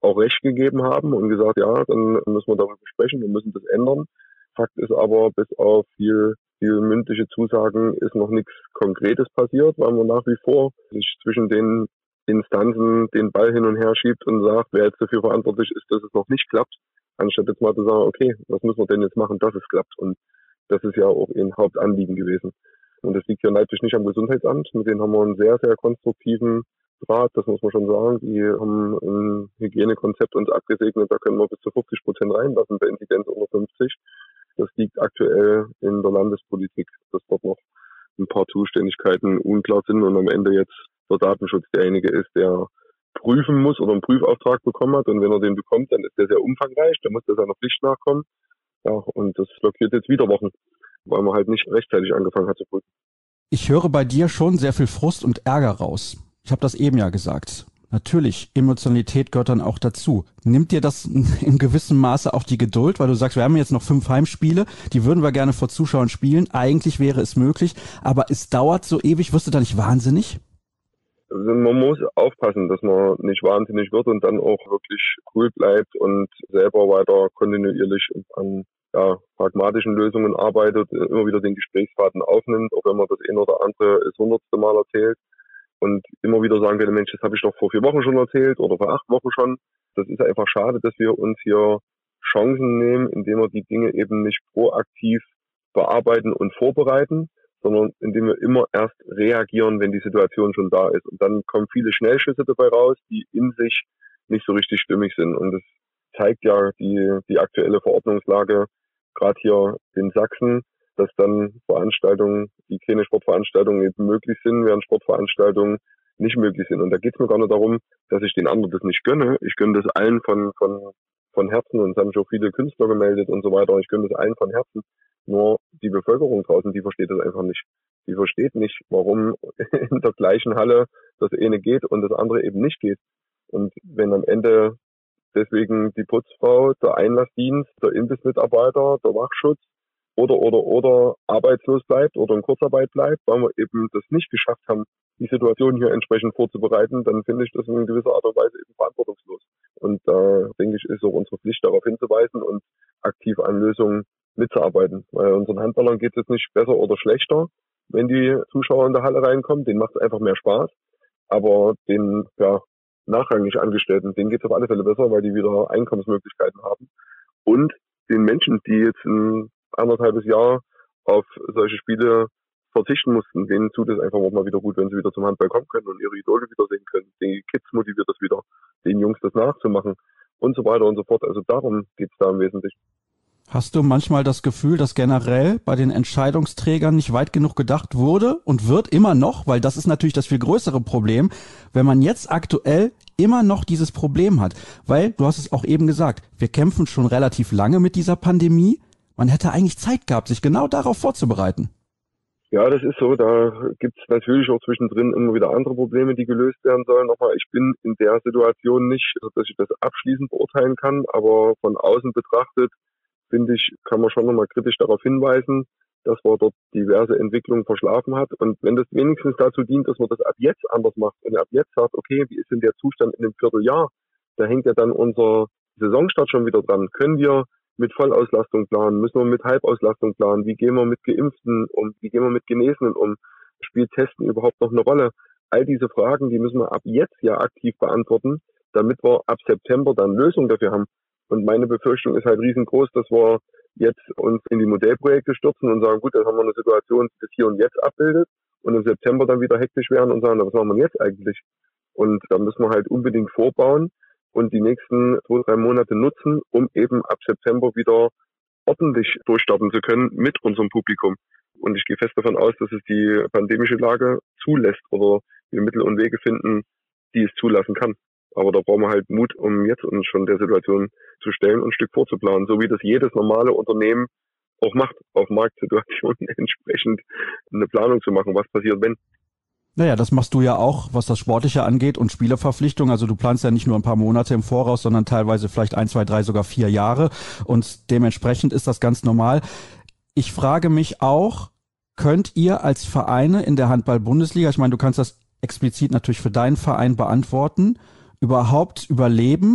auch recht gegeben haben und gesagt, ja, dann müssen wir darüber sprechen, wir müssen das ändern. Fakt ist aber, bis auf viel, viel mündliche Zusagen ist noch nichts Konkretes passiert, weil man nach wie vor sich zwischen den Instanzen den Ball hin und her schiebt und sagt, wer jetzt dafür verantwortlich ist, dass es noch nicht klappt, anstatt jetzt mal zu sagen, okay, was müssen wir denn jetzt machen, dass es klappt? Und das ist ja auch ein Hauptanliegen gewesen. Und das liegt ja natürlich nicht am Gesundheitsamt. Mit denen haben wir einen sehr, sehr konstruktiven Draht, das muss man schon sagen. Die haben ein Hygienekonzept uns abgesegnet, da können wir bis zu fünfzig Prozent reinlassen bei Inzidenz unter fünfzig. Das liegt aktuell in der Landespolitik, dass dort noch ein paar Zuständigkeiten unklar sind und am Ende jetzt der Datenschutz derjenige ist, der prüfen muss oder einen Prüfauftrag bekommen hat. Und wenn er den bekommt, dann ist der sehr umfangreich, dann muss der seiner Pflicht nachkommen. Ja, und das blockiert jetzt wieder Wochen, weil man halt nicht rechtzeitig angefangen hat zu prüfen. Ich höre bei dir schon sehr viel Frust und Ärger raus. Ich habe das eben ja gesagt. Natürlich, Emotionalität gehört dann auch dazu. Nimmt dir das in gewissem Maße auch die Geduld, weil du sagst, wir haben jetzt noch fünf Heimspiele, die würden wir gerne vor Zuschauern spielen. Eigentlich wäre es möglich, aber es dauert so ewig. Wirst du da nicht wahnsinnig? Also man muss aufpassen, dass man nicht wahnsinnig wird und dann auch wirklich cool bleibt und selber weiter kontinuierlich an ja, pragmatischen Lösungen arbeitet, immer wieder den Gesprächsfaden aufnimmt, auch wenn man das ein oder andere das hundertste Mal erzählt und immer wieder sagen will, Mensch, das habe ich doch vor vier Wochen schon erzählt oder vor acht Wochen schon. Das ist einfach schade, dass wir uns hier Chancen nehmen, indem wir die Dinge eben nicht proaktiv bearbeiten und vorbereiten, sondern indem wir immer erst reagieren, wenn die Situation schon da ist. Und dann kommen viele Schnellschüsse dabei raus, die in sich nicht so richtig stimmig sind. Und das zeigt ja die, die aktuelle Verordnungslage, gerade hier in Sachsen, dass dann Veranstaltungen, die keine Sportveranstaltungen eben möglich sind, während Sportveranstaltungen nicht möglich sind. Und da geht es mir gar nicht darum, dass ich den anderen das nicht gönne. Ich gönne das allen von, von, von Herzen und es haben sich auch viele Künstler gemeldet und so weiter. Ich gönne das allen von Herzen. Nur die Bevölkerung draußen, die versteht das einfach nicht. Die versteht nicht, warum in der gleichen Halle das eine geht und das andere eben nicht geht. Und wenn am Ende deswegen die Putzfrau, der Einlassdienst, der Imbissmitarbeiter, der Wachschutz oder, oder, oder arbeitslos bleibt oder in Kurzarbeit bleibt, weil wir eben das nicht geschafft haben, die Situation hier entsprechend vorzubereiten, dann finde ich das in gewisser Art und Weise eben verantwortungslos. Und da äh, denke ich, ist auch unsere Pflicht, darauf hinzuweisen und aktiv an Lösungen mitzuarbeiten. Weil unseren Handballern geht es jetzt nicht besser oder schlechter, wenn die Zuschauer in der Halle reinkommen. Denen macht es einfach mehr Spaß. Aber den ja, nachrangig Angestellten, denen geht es auf alle Fälle besser, weil die wieder Einkommensmöglichkeiten haben. Und den Menschen, die jetzt ein anderthalbes Jahr auf solche Spiele verzichten mussten, denen tut es einfach auch mal wieder gut, wenn sie wieder zum Handball kommen können und ihre Idole wiedersehen können. Die Kids motiviert das wieder, den Jungs das nachzumachen und so weiter und so fort. Also darum geht es da im Wesentlichen. Hast du manchmal das Gefühl, dass generell bei den Entscheidungsträgern nicht weit genug gedacht wurde und wird immer noch, weil das ist natürlich das viel größere Problem, wenn man jetzt aktuell immer noch dieses Problem hat, weil, du hast es auch eben gesagt, wir kämpfen schon relativ lange mit dieser Pandemie, man hätte eigentlich Zeit gehabt, sich genau darauf vorzubereiten. Ja, das ist so, da gibt es natürlich auch zwischendrin immer wieder andere Probleme, die gelöst werden sollen. Nochmal, ich bin in der Situation nicht, dass ich das abschließend beurteilen kann, aber von außen betrachtet, finde ich, kann man schon nochmal kritisch darauf hinweisen, dass man dort diverse Entwicklungen verschlafen hat. Und wenn das wenigstens dazu dient, dass man das ab jetzt anders macht und ab jetzt sagt, okay, wie ist denn der Zustand in dem Vierteljahr? Da hängt ja dann unser Saisonstart schon wieder dran. Können wir mit Vollauslastung planen? Müssen wir mit Halbauslastung planen? Wie gehen wir mit Geimpften um? Wie gehen wir mit Genesenen um? Spielt Testen überhaupt noch eine Rolle? All diese Fragen, die müssen wir ab jetzt ja aktiv beantworten, damit wir ab September dann Lösungen dafür haben. Und meine Befürchtung ist halt riesengroß, dass wir jetzt uns in die Modellprojekte stürzen und sagen, gut, dann haben wir eine Situation, die das hier und jetzt abbildet und im September dann wieder hektisch werden und sagen, was machen wir jetzt eigentlich? Und da müssen wir halt unbedingt vorbauen und die nächsten zwei, drei Monate nutzen, um eben ab September wieder ordentlich durchstarten zu können mit unserem Publikum. Und ich gehe fest davon aus, dass es die pandemische Lage zulässt oder wir Mittel und Wege finden, die es zulassen kann. Aber da brauchen wir halt Mut, um jetzt uns schon der Situation zu stellen und ein Stück vorzuplanen, so wie das jedes normale Unternehmen auch macht, auf Marktsituationen entsprechend eine Planung zu machen, was passiert, wenn. Naja, das machst du ja auch, was das Sportliche angeht und Spielerverpflichtung. Also du planst ja nicht nur ein paar Monate im Voraus, sondern teilweise vielleicht ein, zwei, drei, sogar vier Jahre. Und dementsprechend ist das ganz normal. Ich frage mich auch, könnt ihr als Vereine in der Handball-Bundesliga, ich meine, du kannst das explizit natürlich für deinen Verein beantworten, überhaupt überleben,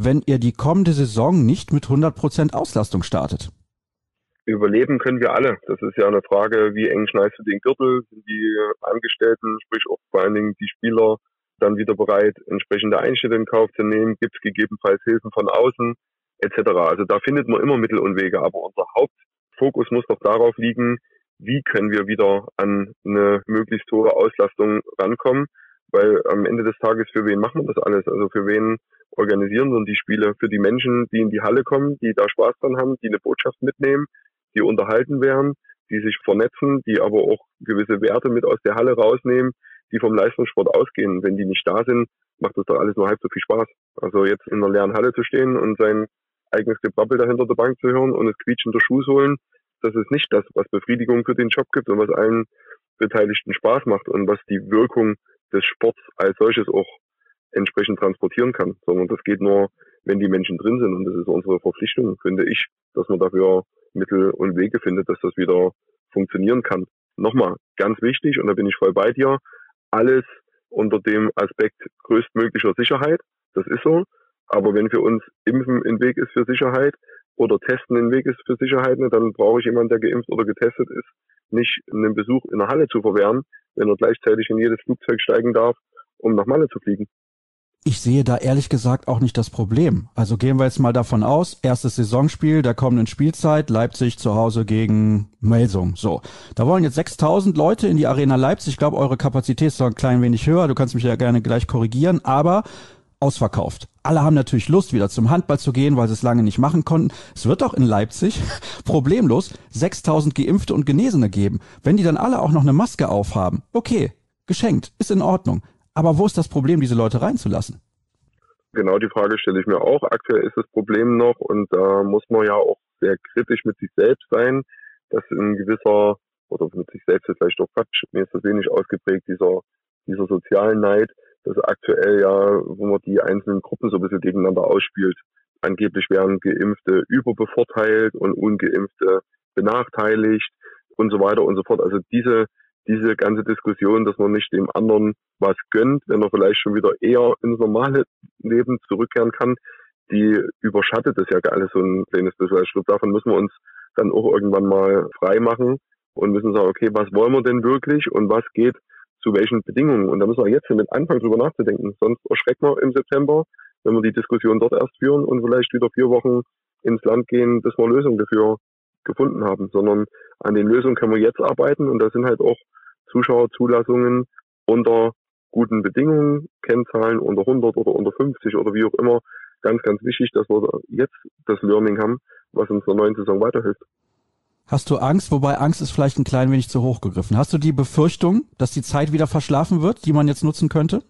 wenn ihr die kommende Saison nicht mit hundert Prozent Auslastung startet? Überleben können wir alle. Das ist ja eine Frage, wie eng schneidest du den Gürtel? Sind die Angestellten, sprich auch vor allen Dingen die Spieler, dann wieder bereit, entsprechende Einschnitte in Kauf zu nehmen? Gibt es gegebenenfalls Hilfen von außen, et cetera. Also da findet man immer Mittel und Wege. Aber unser Hauptfokus muss doch darauf liegen, wie können wir wieder an eine möglichst hohe Auslastung rankommen? Weil am Ende des Tages, für wen machen wir das alles? Also für wen organisieren wir die Spiele? Für die Menschen, die in die Halle kommen, die da Spaß dran haben, die eine Botschaft mitnehmen, die unterhalten werden, die sich vernetzen, die aber auch gewisse Werte mit aus der Halle rausnehmen, die vom Leistungssport ausgehen. Wenn die nicht da sind, macht das doch alles nur halb so viel Spaß. Also jetzt in einer leeren Halle zu stehen und sein eigenes Gebrabbel da hinter der Bank zu hören und das Quietschen der Schuhe holen, das ist nicht das, was Befriedigung für den Job gibt und was allen Beteiligten Spaß macht und was die Wirkung des Sports als solches auch entsprechend transportieren kann. Sondern das geht nur, wenn die Menschen drin sind. Und das ist unsere Verpflichtung, finde ich, dass man dafür Mittel und Wege findet, dass das wieder funktionieren kann. Nochmal, ganz wichtig, und da bin ich voll bei dir, alles unter dem Aspekt größtmöglicher Sicherheit. Das ist so. Aber wenn für uns Impfen ein Weg ist für Sicherheit oder Testen ein Weg ist für Sicherheit, dann brauche ich jemanden, der geimpft oder getestet ist, nicht einen Besuch in der Halle zu verwehren, wenn er gleichzeitig in jedes Flugzeug steigen darf, um nach Malle zu fliegen. Ich sehe da ehrlich gesagt auch nicht das Problem. Also gehen wir jetzt mal davon aus, erstes Saisonspiel der kommenden Spielzeit, Leipzig zu Hause gegen Melsung. So, da wollen jetzt sechstausend Leute in die Arena Leipzig. Ich glaube, eure Kapazität ist noch ein klein wenig höher. Du kannst mich ja gerne gleich korrigieren, aber ausverkauft. Alle haben natürlich Lust, wieder zum Handball zu gehen, weil sie es lange nicht machen konnten. Es wird doch in Leipzig problemlos sechstausend Geimpfte und Genesene geben. Wenn die dann alle auch noch eine Maske aufhaben, okay, geschenkt, ist in Ordnung. Aber wo ist das Problem, diese Leute reinzulassen? Genau die Frage stelle ich mir auch. Aktuell ist das Problem noch und da muss man ja auch sehr kritisch mit sich selbst sein, dass ein gewisser, oder mit sich selbst ist vielleicht doch Quatsch, mir ist das wenig ausgeprägt, dieser, dieser sozialen Neid, dass aktuell ja, wo man die einzelnen Gruppen so ein bisschen gegeneinander ausspielt. Angeblich werden Geimpfte überbevorteilt und Ungeimpfte benachteiligt und so weiter und so fort. Also diese diese ganze Diskussion, dass man nicht dem anderen was gönnt, wenn er vielleicht schon wieder eher ins normale Leben zurückkehren kann, die überschattet das ja alles so ein kleines bisschen. Ich glaube, davon müssen wir uns dann auch irgendwann mal frei machen und müssen sagen, okay, was wollen wir denn wirklich und was geht zu welchen Bedingungen? Und da müssen wir jetzt mit anfangen, drüber nachzudenken. Sonst erschrecken wir im September, wenn wir die Diskussion dort erst führen und vielleicht wieder vier Wochen ins Land gehen, bis wir Lösungen dafür gefunden haben, sondern an den Lösungen können wir jetzt arbeiten und da sind halt auch Zuschauerzulassungen unter guten Bedingungen, Kennzahlen unter hundert oder unter fünfzig oder wie auch immer, ganz, ganz wichtig, dass wir jetzt das Learning haben, was uns in der neuen Saison weiterhilft. Hast du Angst, wobei Angst ist vielleicht ein klein wenig zu hoch gegriffen, hast du die Befürchtung, dass die Zeit wieder verschlafen wird, die man jetzt nutzen könnte?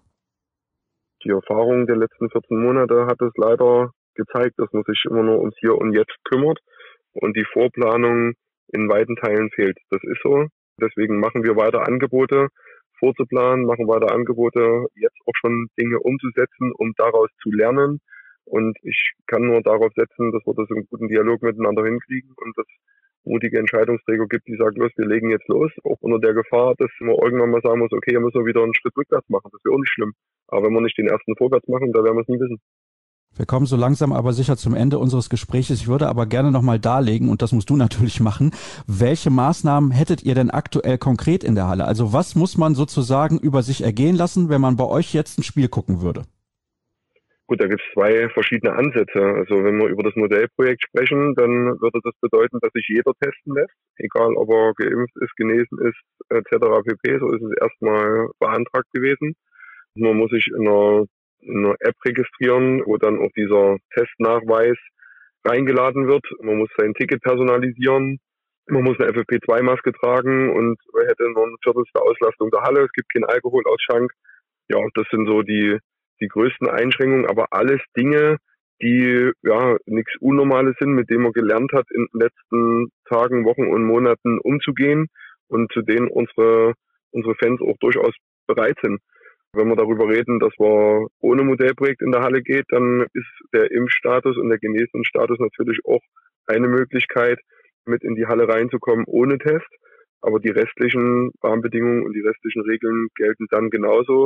Die Erfahrung der letzten vierzehn Monate hat es leider gezeigt, dass man sich immer nur ums Hier und Jetzt kümmert und die Vorplanung in weiten Teilen fehlt. Das ist so. Deswegen machen wir weiter Angebote vorzuplanen, machen weiter Angebote, jetzt auch schon Dinge umzusetzen, um daraus zu lernen. Und ich kann nur darauf setzen, dass wir das im guten Dialog miteinander hinkriegen und dass mutige Entscheidungsträger gibt, die sagen, los, wir legen jetzt los, auch unter der Gefahr, dass man irgendwann mal sagen muss, okay, hier müssen wir wieder einen Schritt rückwärts machen. Das wäre auch nicht schlimm. Aber wenn wir nicht den ersten vorwärts machen, da werden wir es nie wissen. Wir kommen so langsam aber sicher zum Ende unseres Gespräches. Ich würde aber gerne nochmal darlegen, und das musst du natürlich machen, welche Maßnahmen hättet ihr denn aktuell konkret in der Halle? Also was muss man sozusagen über sich ergehen lassen, wenn man bei euch jetzt ein Spiel gucken würde? Gut, da gibt es zwei verschiedene Ansätze. Also wenn wir über das Modellprojekt sprechen, dann würde das bedeuten, dass sich jeder testen lässt, egal ob er geimpft ist, genesen ist, et cetera pp. So ist es erstmal beantragt gewesen. Man muss sich in einer, in einer App registrieren, wo dann auch dieser Testnachweis reingeladen wird. Man muss sein Ticket personalisieren. Man muss eine F F P zwei Maske tragen und man hätte nur eine viertelste Auslastung der Halle. Es gibt keinen Alkoholausschank. Ja, das sind so die die größten Einschränkungen, aber alles Dinge, die ja nichts Unnormales sind, mit denen man gelernt hat, in den letzten Tagen, Wochen und Monaten umzugehen und zu denen unsere unsere Fans auch durchaus bereit sind. Wenn wir darüber reden, dass wir ohne Modellprojekt in der Halle geht, dann ist der Impfstatus und der Genesenenstatus natürlich auch eine Möglichkeit, mit in die Halle reinzukommen ohne Test. Aber die restlichen Rahmenbedingungen und die restlichen Regeln gelten dann genauso.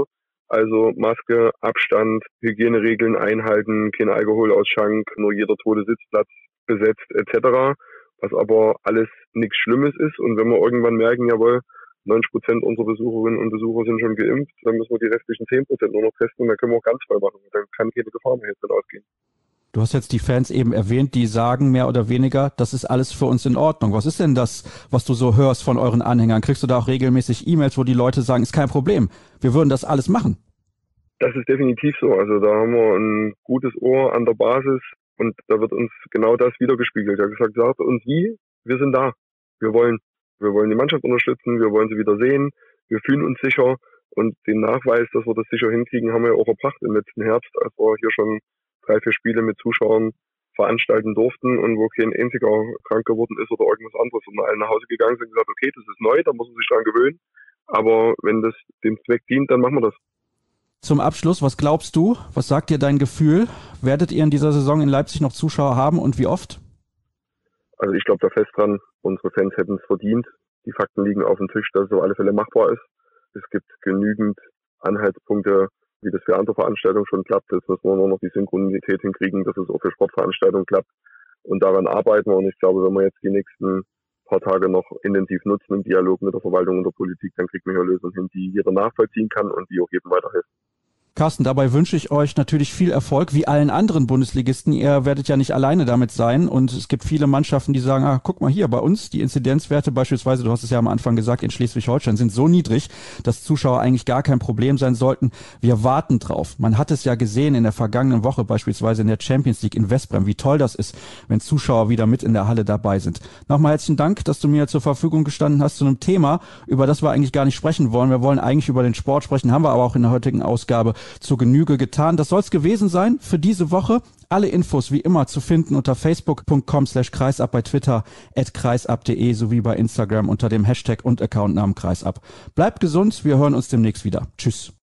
Also Maske, Abstand, Hygieneregeln einhalten, kein Alkoholausschank, nur jeder tote Sitzplatz besetzt et cetera. Was aber alles nichts Schlimmes ist. Und wenn wir irgendwann merken, jawohl, neunzig Prozent unserer Besucherinnen und Besucher sind schon geimpft, dann müssen wir die restlichen zehn Prozent nur noch testen und dann können wir auch ganz voll machen. Dann kann keine Gefahr mehr jetzt ausgehen. Du hast jetzt die Fans eben erwähnt, die sagen mehr oder weniger, das ist alles für uns in Ordnung. Was ist denn das, was du so hörst von euren Anhängern? Kriegst du da auch regelmäßig E-Mails, wo die Leute sagen, ist kein Problem, wir würden das alles machen? Das ist definitiv so. Also da haben wir ein gutes Ohr an der Basis und da wird uns genau das wiedergespiegelt. Er hat gesagt, sagt uns wie, wir sind da. Wir wollen, wir wollen die Mannschaft unterstützen, wir wollen sie wieder sehen, wir fühlen uns sicher und den Nachweis, dass wir das sicher hinkriegen, haben wir ja auch erbracht im letzten Herbst, als wir hier schon drei, vier Spiele mit Zuschauern veranstalten durften und wo kein einziger krank geworden ist oder irgendwas anderes und alle nach Hause gegangen sind und gesagt, okay, das ist neu, da muss man sich dran gewöhnen, aber wenn das dem Zweck dient, dann machen wir das. Zum Abschluss, was glaubst du, was sagt dir dein Gefühl? Werdet ihr in dieser Saison in Leipzig noch Zuschauer haben und wie oft? Also ich glaube da fest dran, unsere Fans hätten es verdient. Die Fakten liegen auf dem Tisch, dass es auf alle Fälle machbar ist. Es gibt genügend Anhaltspunkte, wie das für andere Veranstaltungen schon klappt. Jetzt müssen wir nur noch die Synchronität hinkriegen, dass es auch für Sportveranstaltungen klappt. Und daran arbeiten wir. Und ich glaube, wenn wir jetzt die nächsten paar Tage noch intensiv nutzen im Dialog mit der Verwaltung und der Politik, dann kriegt man hier Lösungen hin, die jeder nachvollziehen kann und die auch jedem weiterhelfen. Carsten, dabei wünsche ich euch natürlich viel Erfolg, wie allen anderen Bundesligisten. Ihr werdet ja nicht alleine damit sein und es gibt viele Mannschaften, die sagen, ah, guck mal hier, bei uns die Inzidenzwerte beispielsweise, du hast es ja am Anfang gesagt, in Schleswig-Holstein sind so niedrig, dass Zuschauer eigentlich gar kein Problem sein sollten. Wir warten drauf. Man hat es ja gesehen in der vergangenen Woche beispielsweise in der Champions League in Westbrem, wie toll das ist, wenn Zuschauer wieder mit in der Halle dabei sind. Nochmal herzlichen Dank, dass du mir zur Verfügung gestanden hast zu einem Thema, über das wir eigentlich gar nicht sprechen wollen. Wir wollen eigentlich über den Sport sprechen, haben wir aber auch in der heutigen Ausgabe zur Genüge getan. Das soll es gewesen sein für diese Woche. Alle Infos wie immer zu finden unter facebook punkt com slash kreisab, bei Twitter at kreisab punkt de sowie bei Instagram unter dem Hashtag und Accountnamen kreisab. Bleibt gesund, wir hören uns demnächst wieder. Tschüss.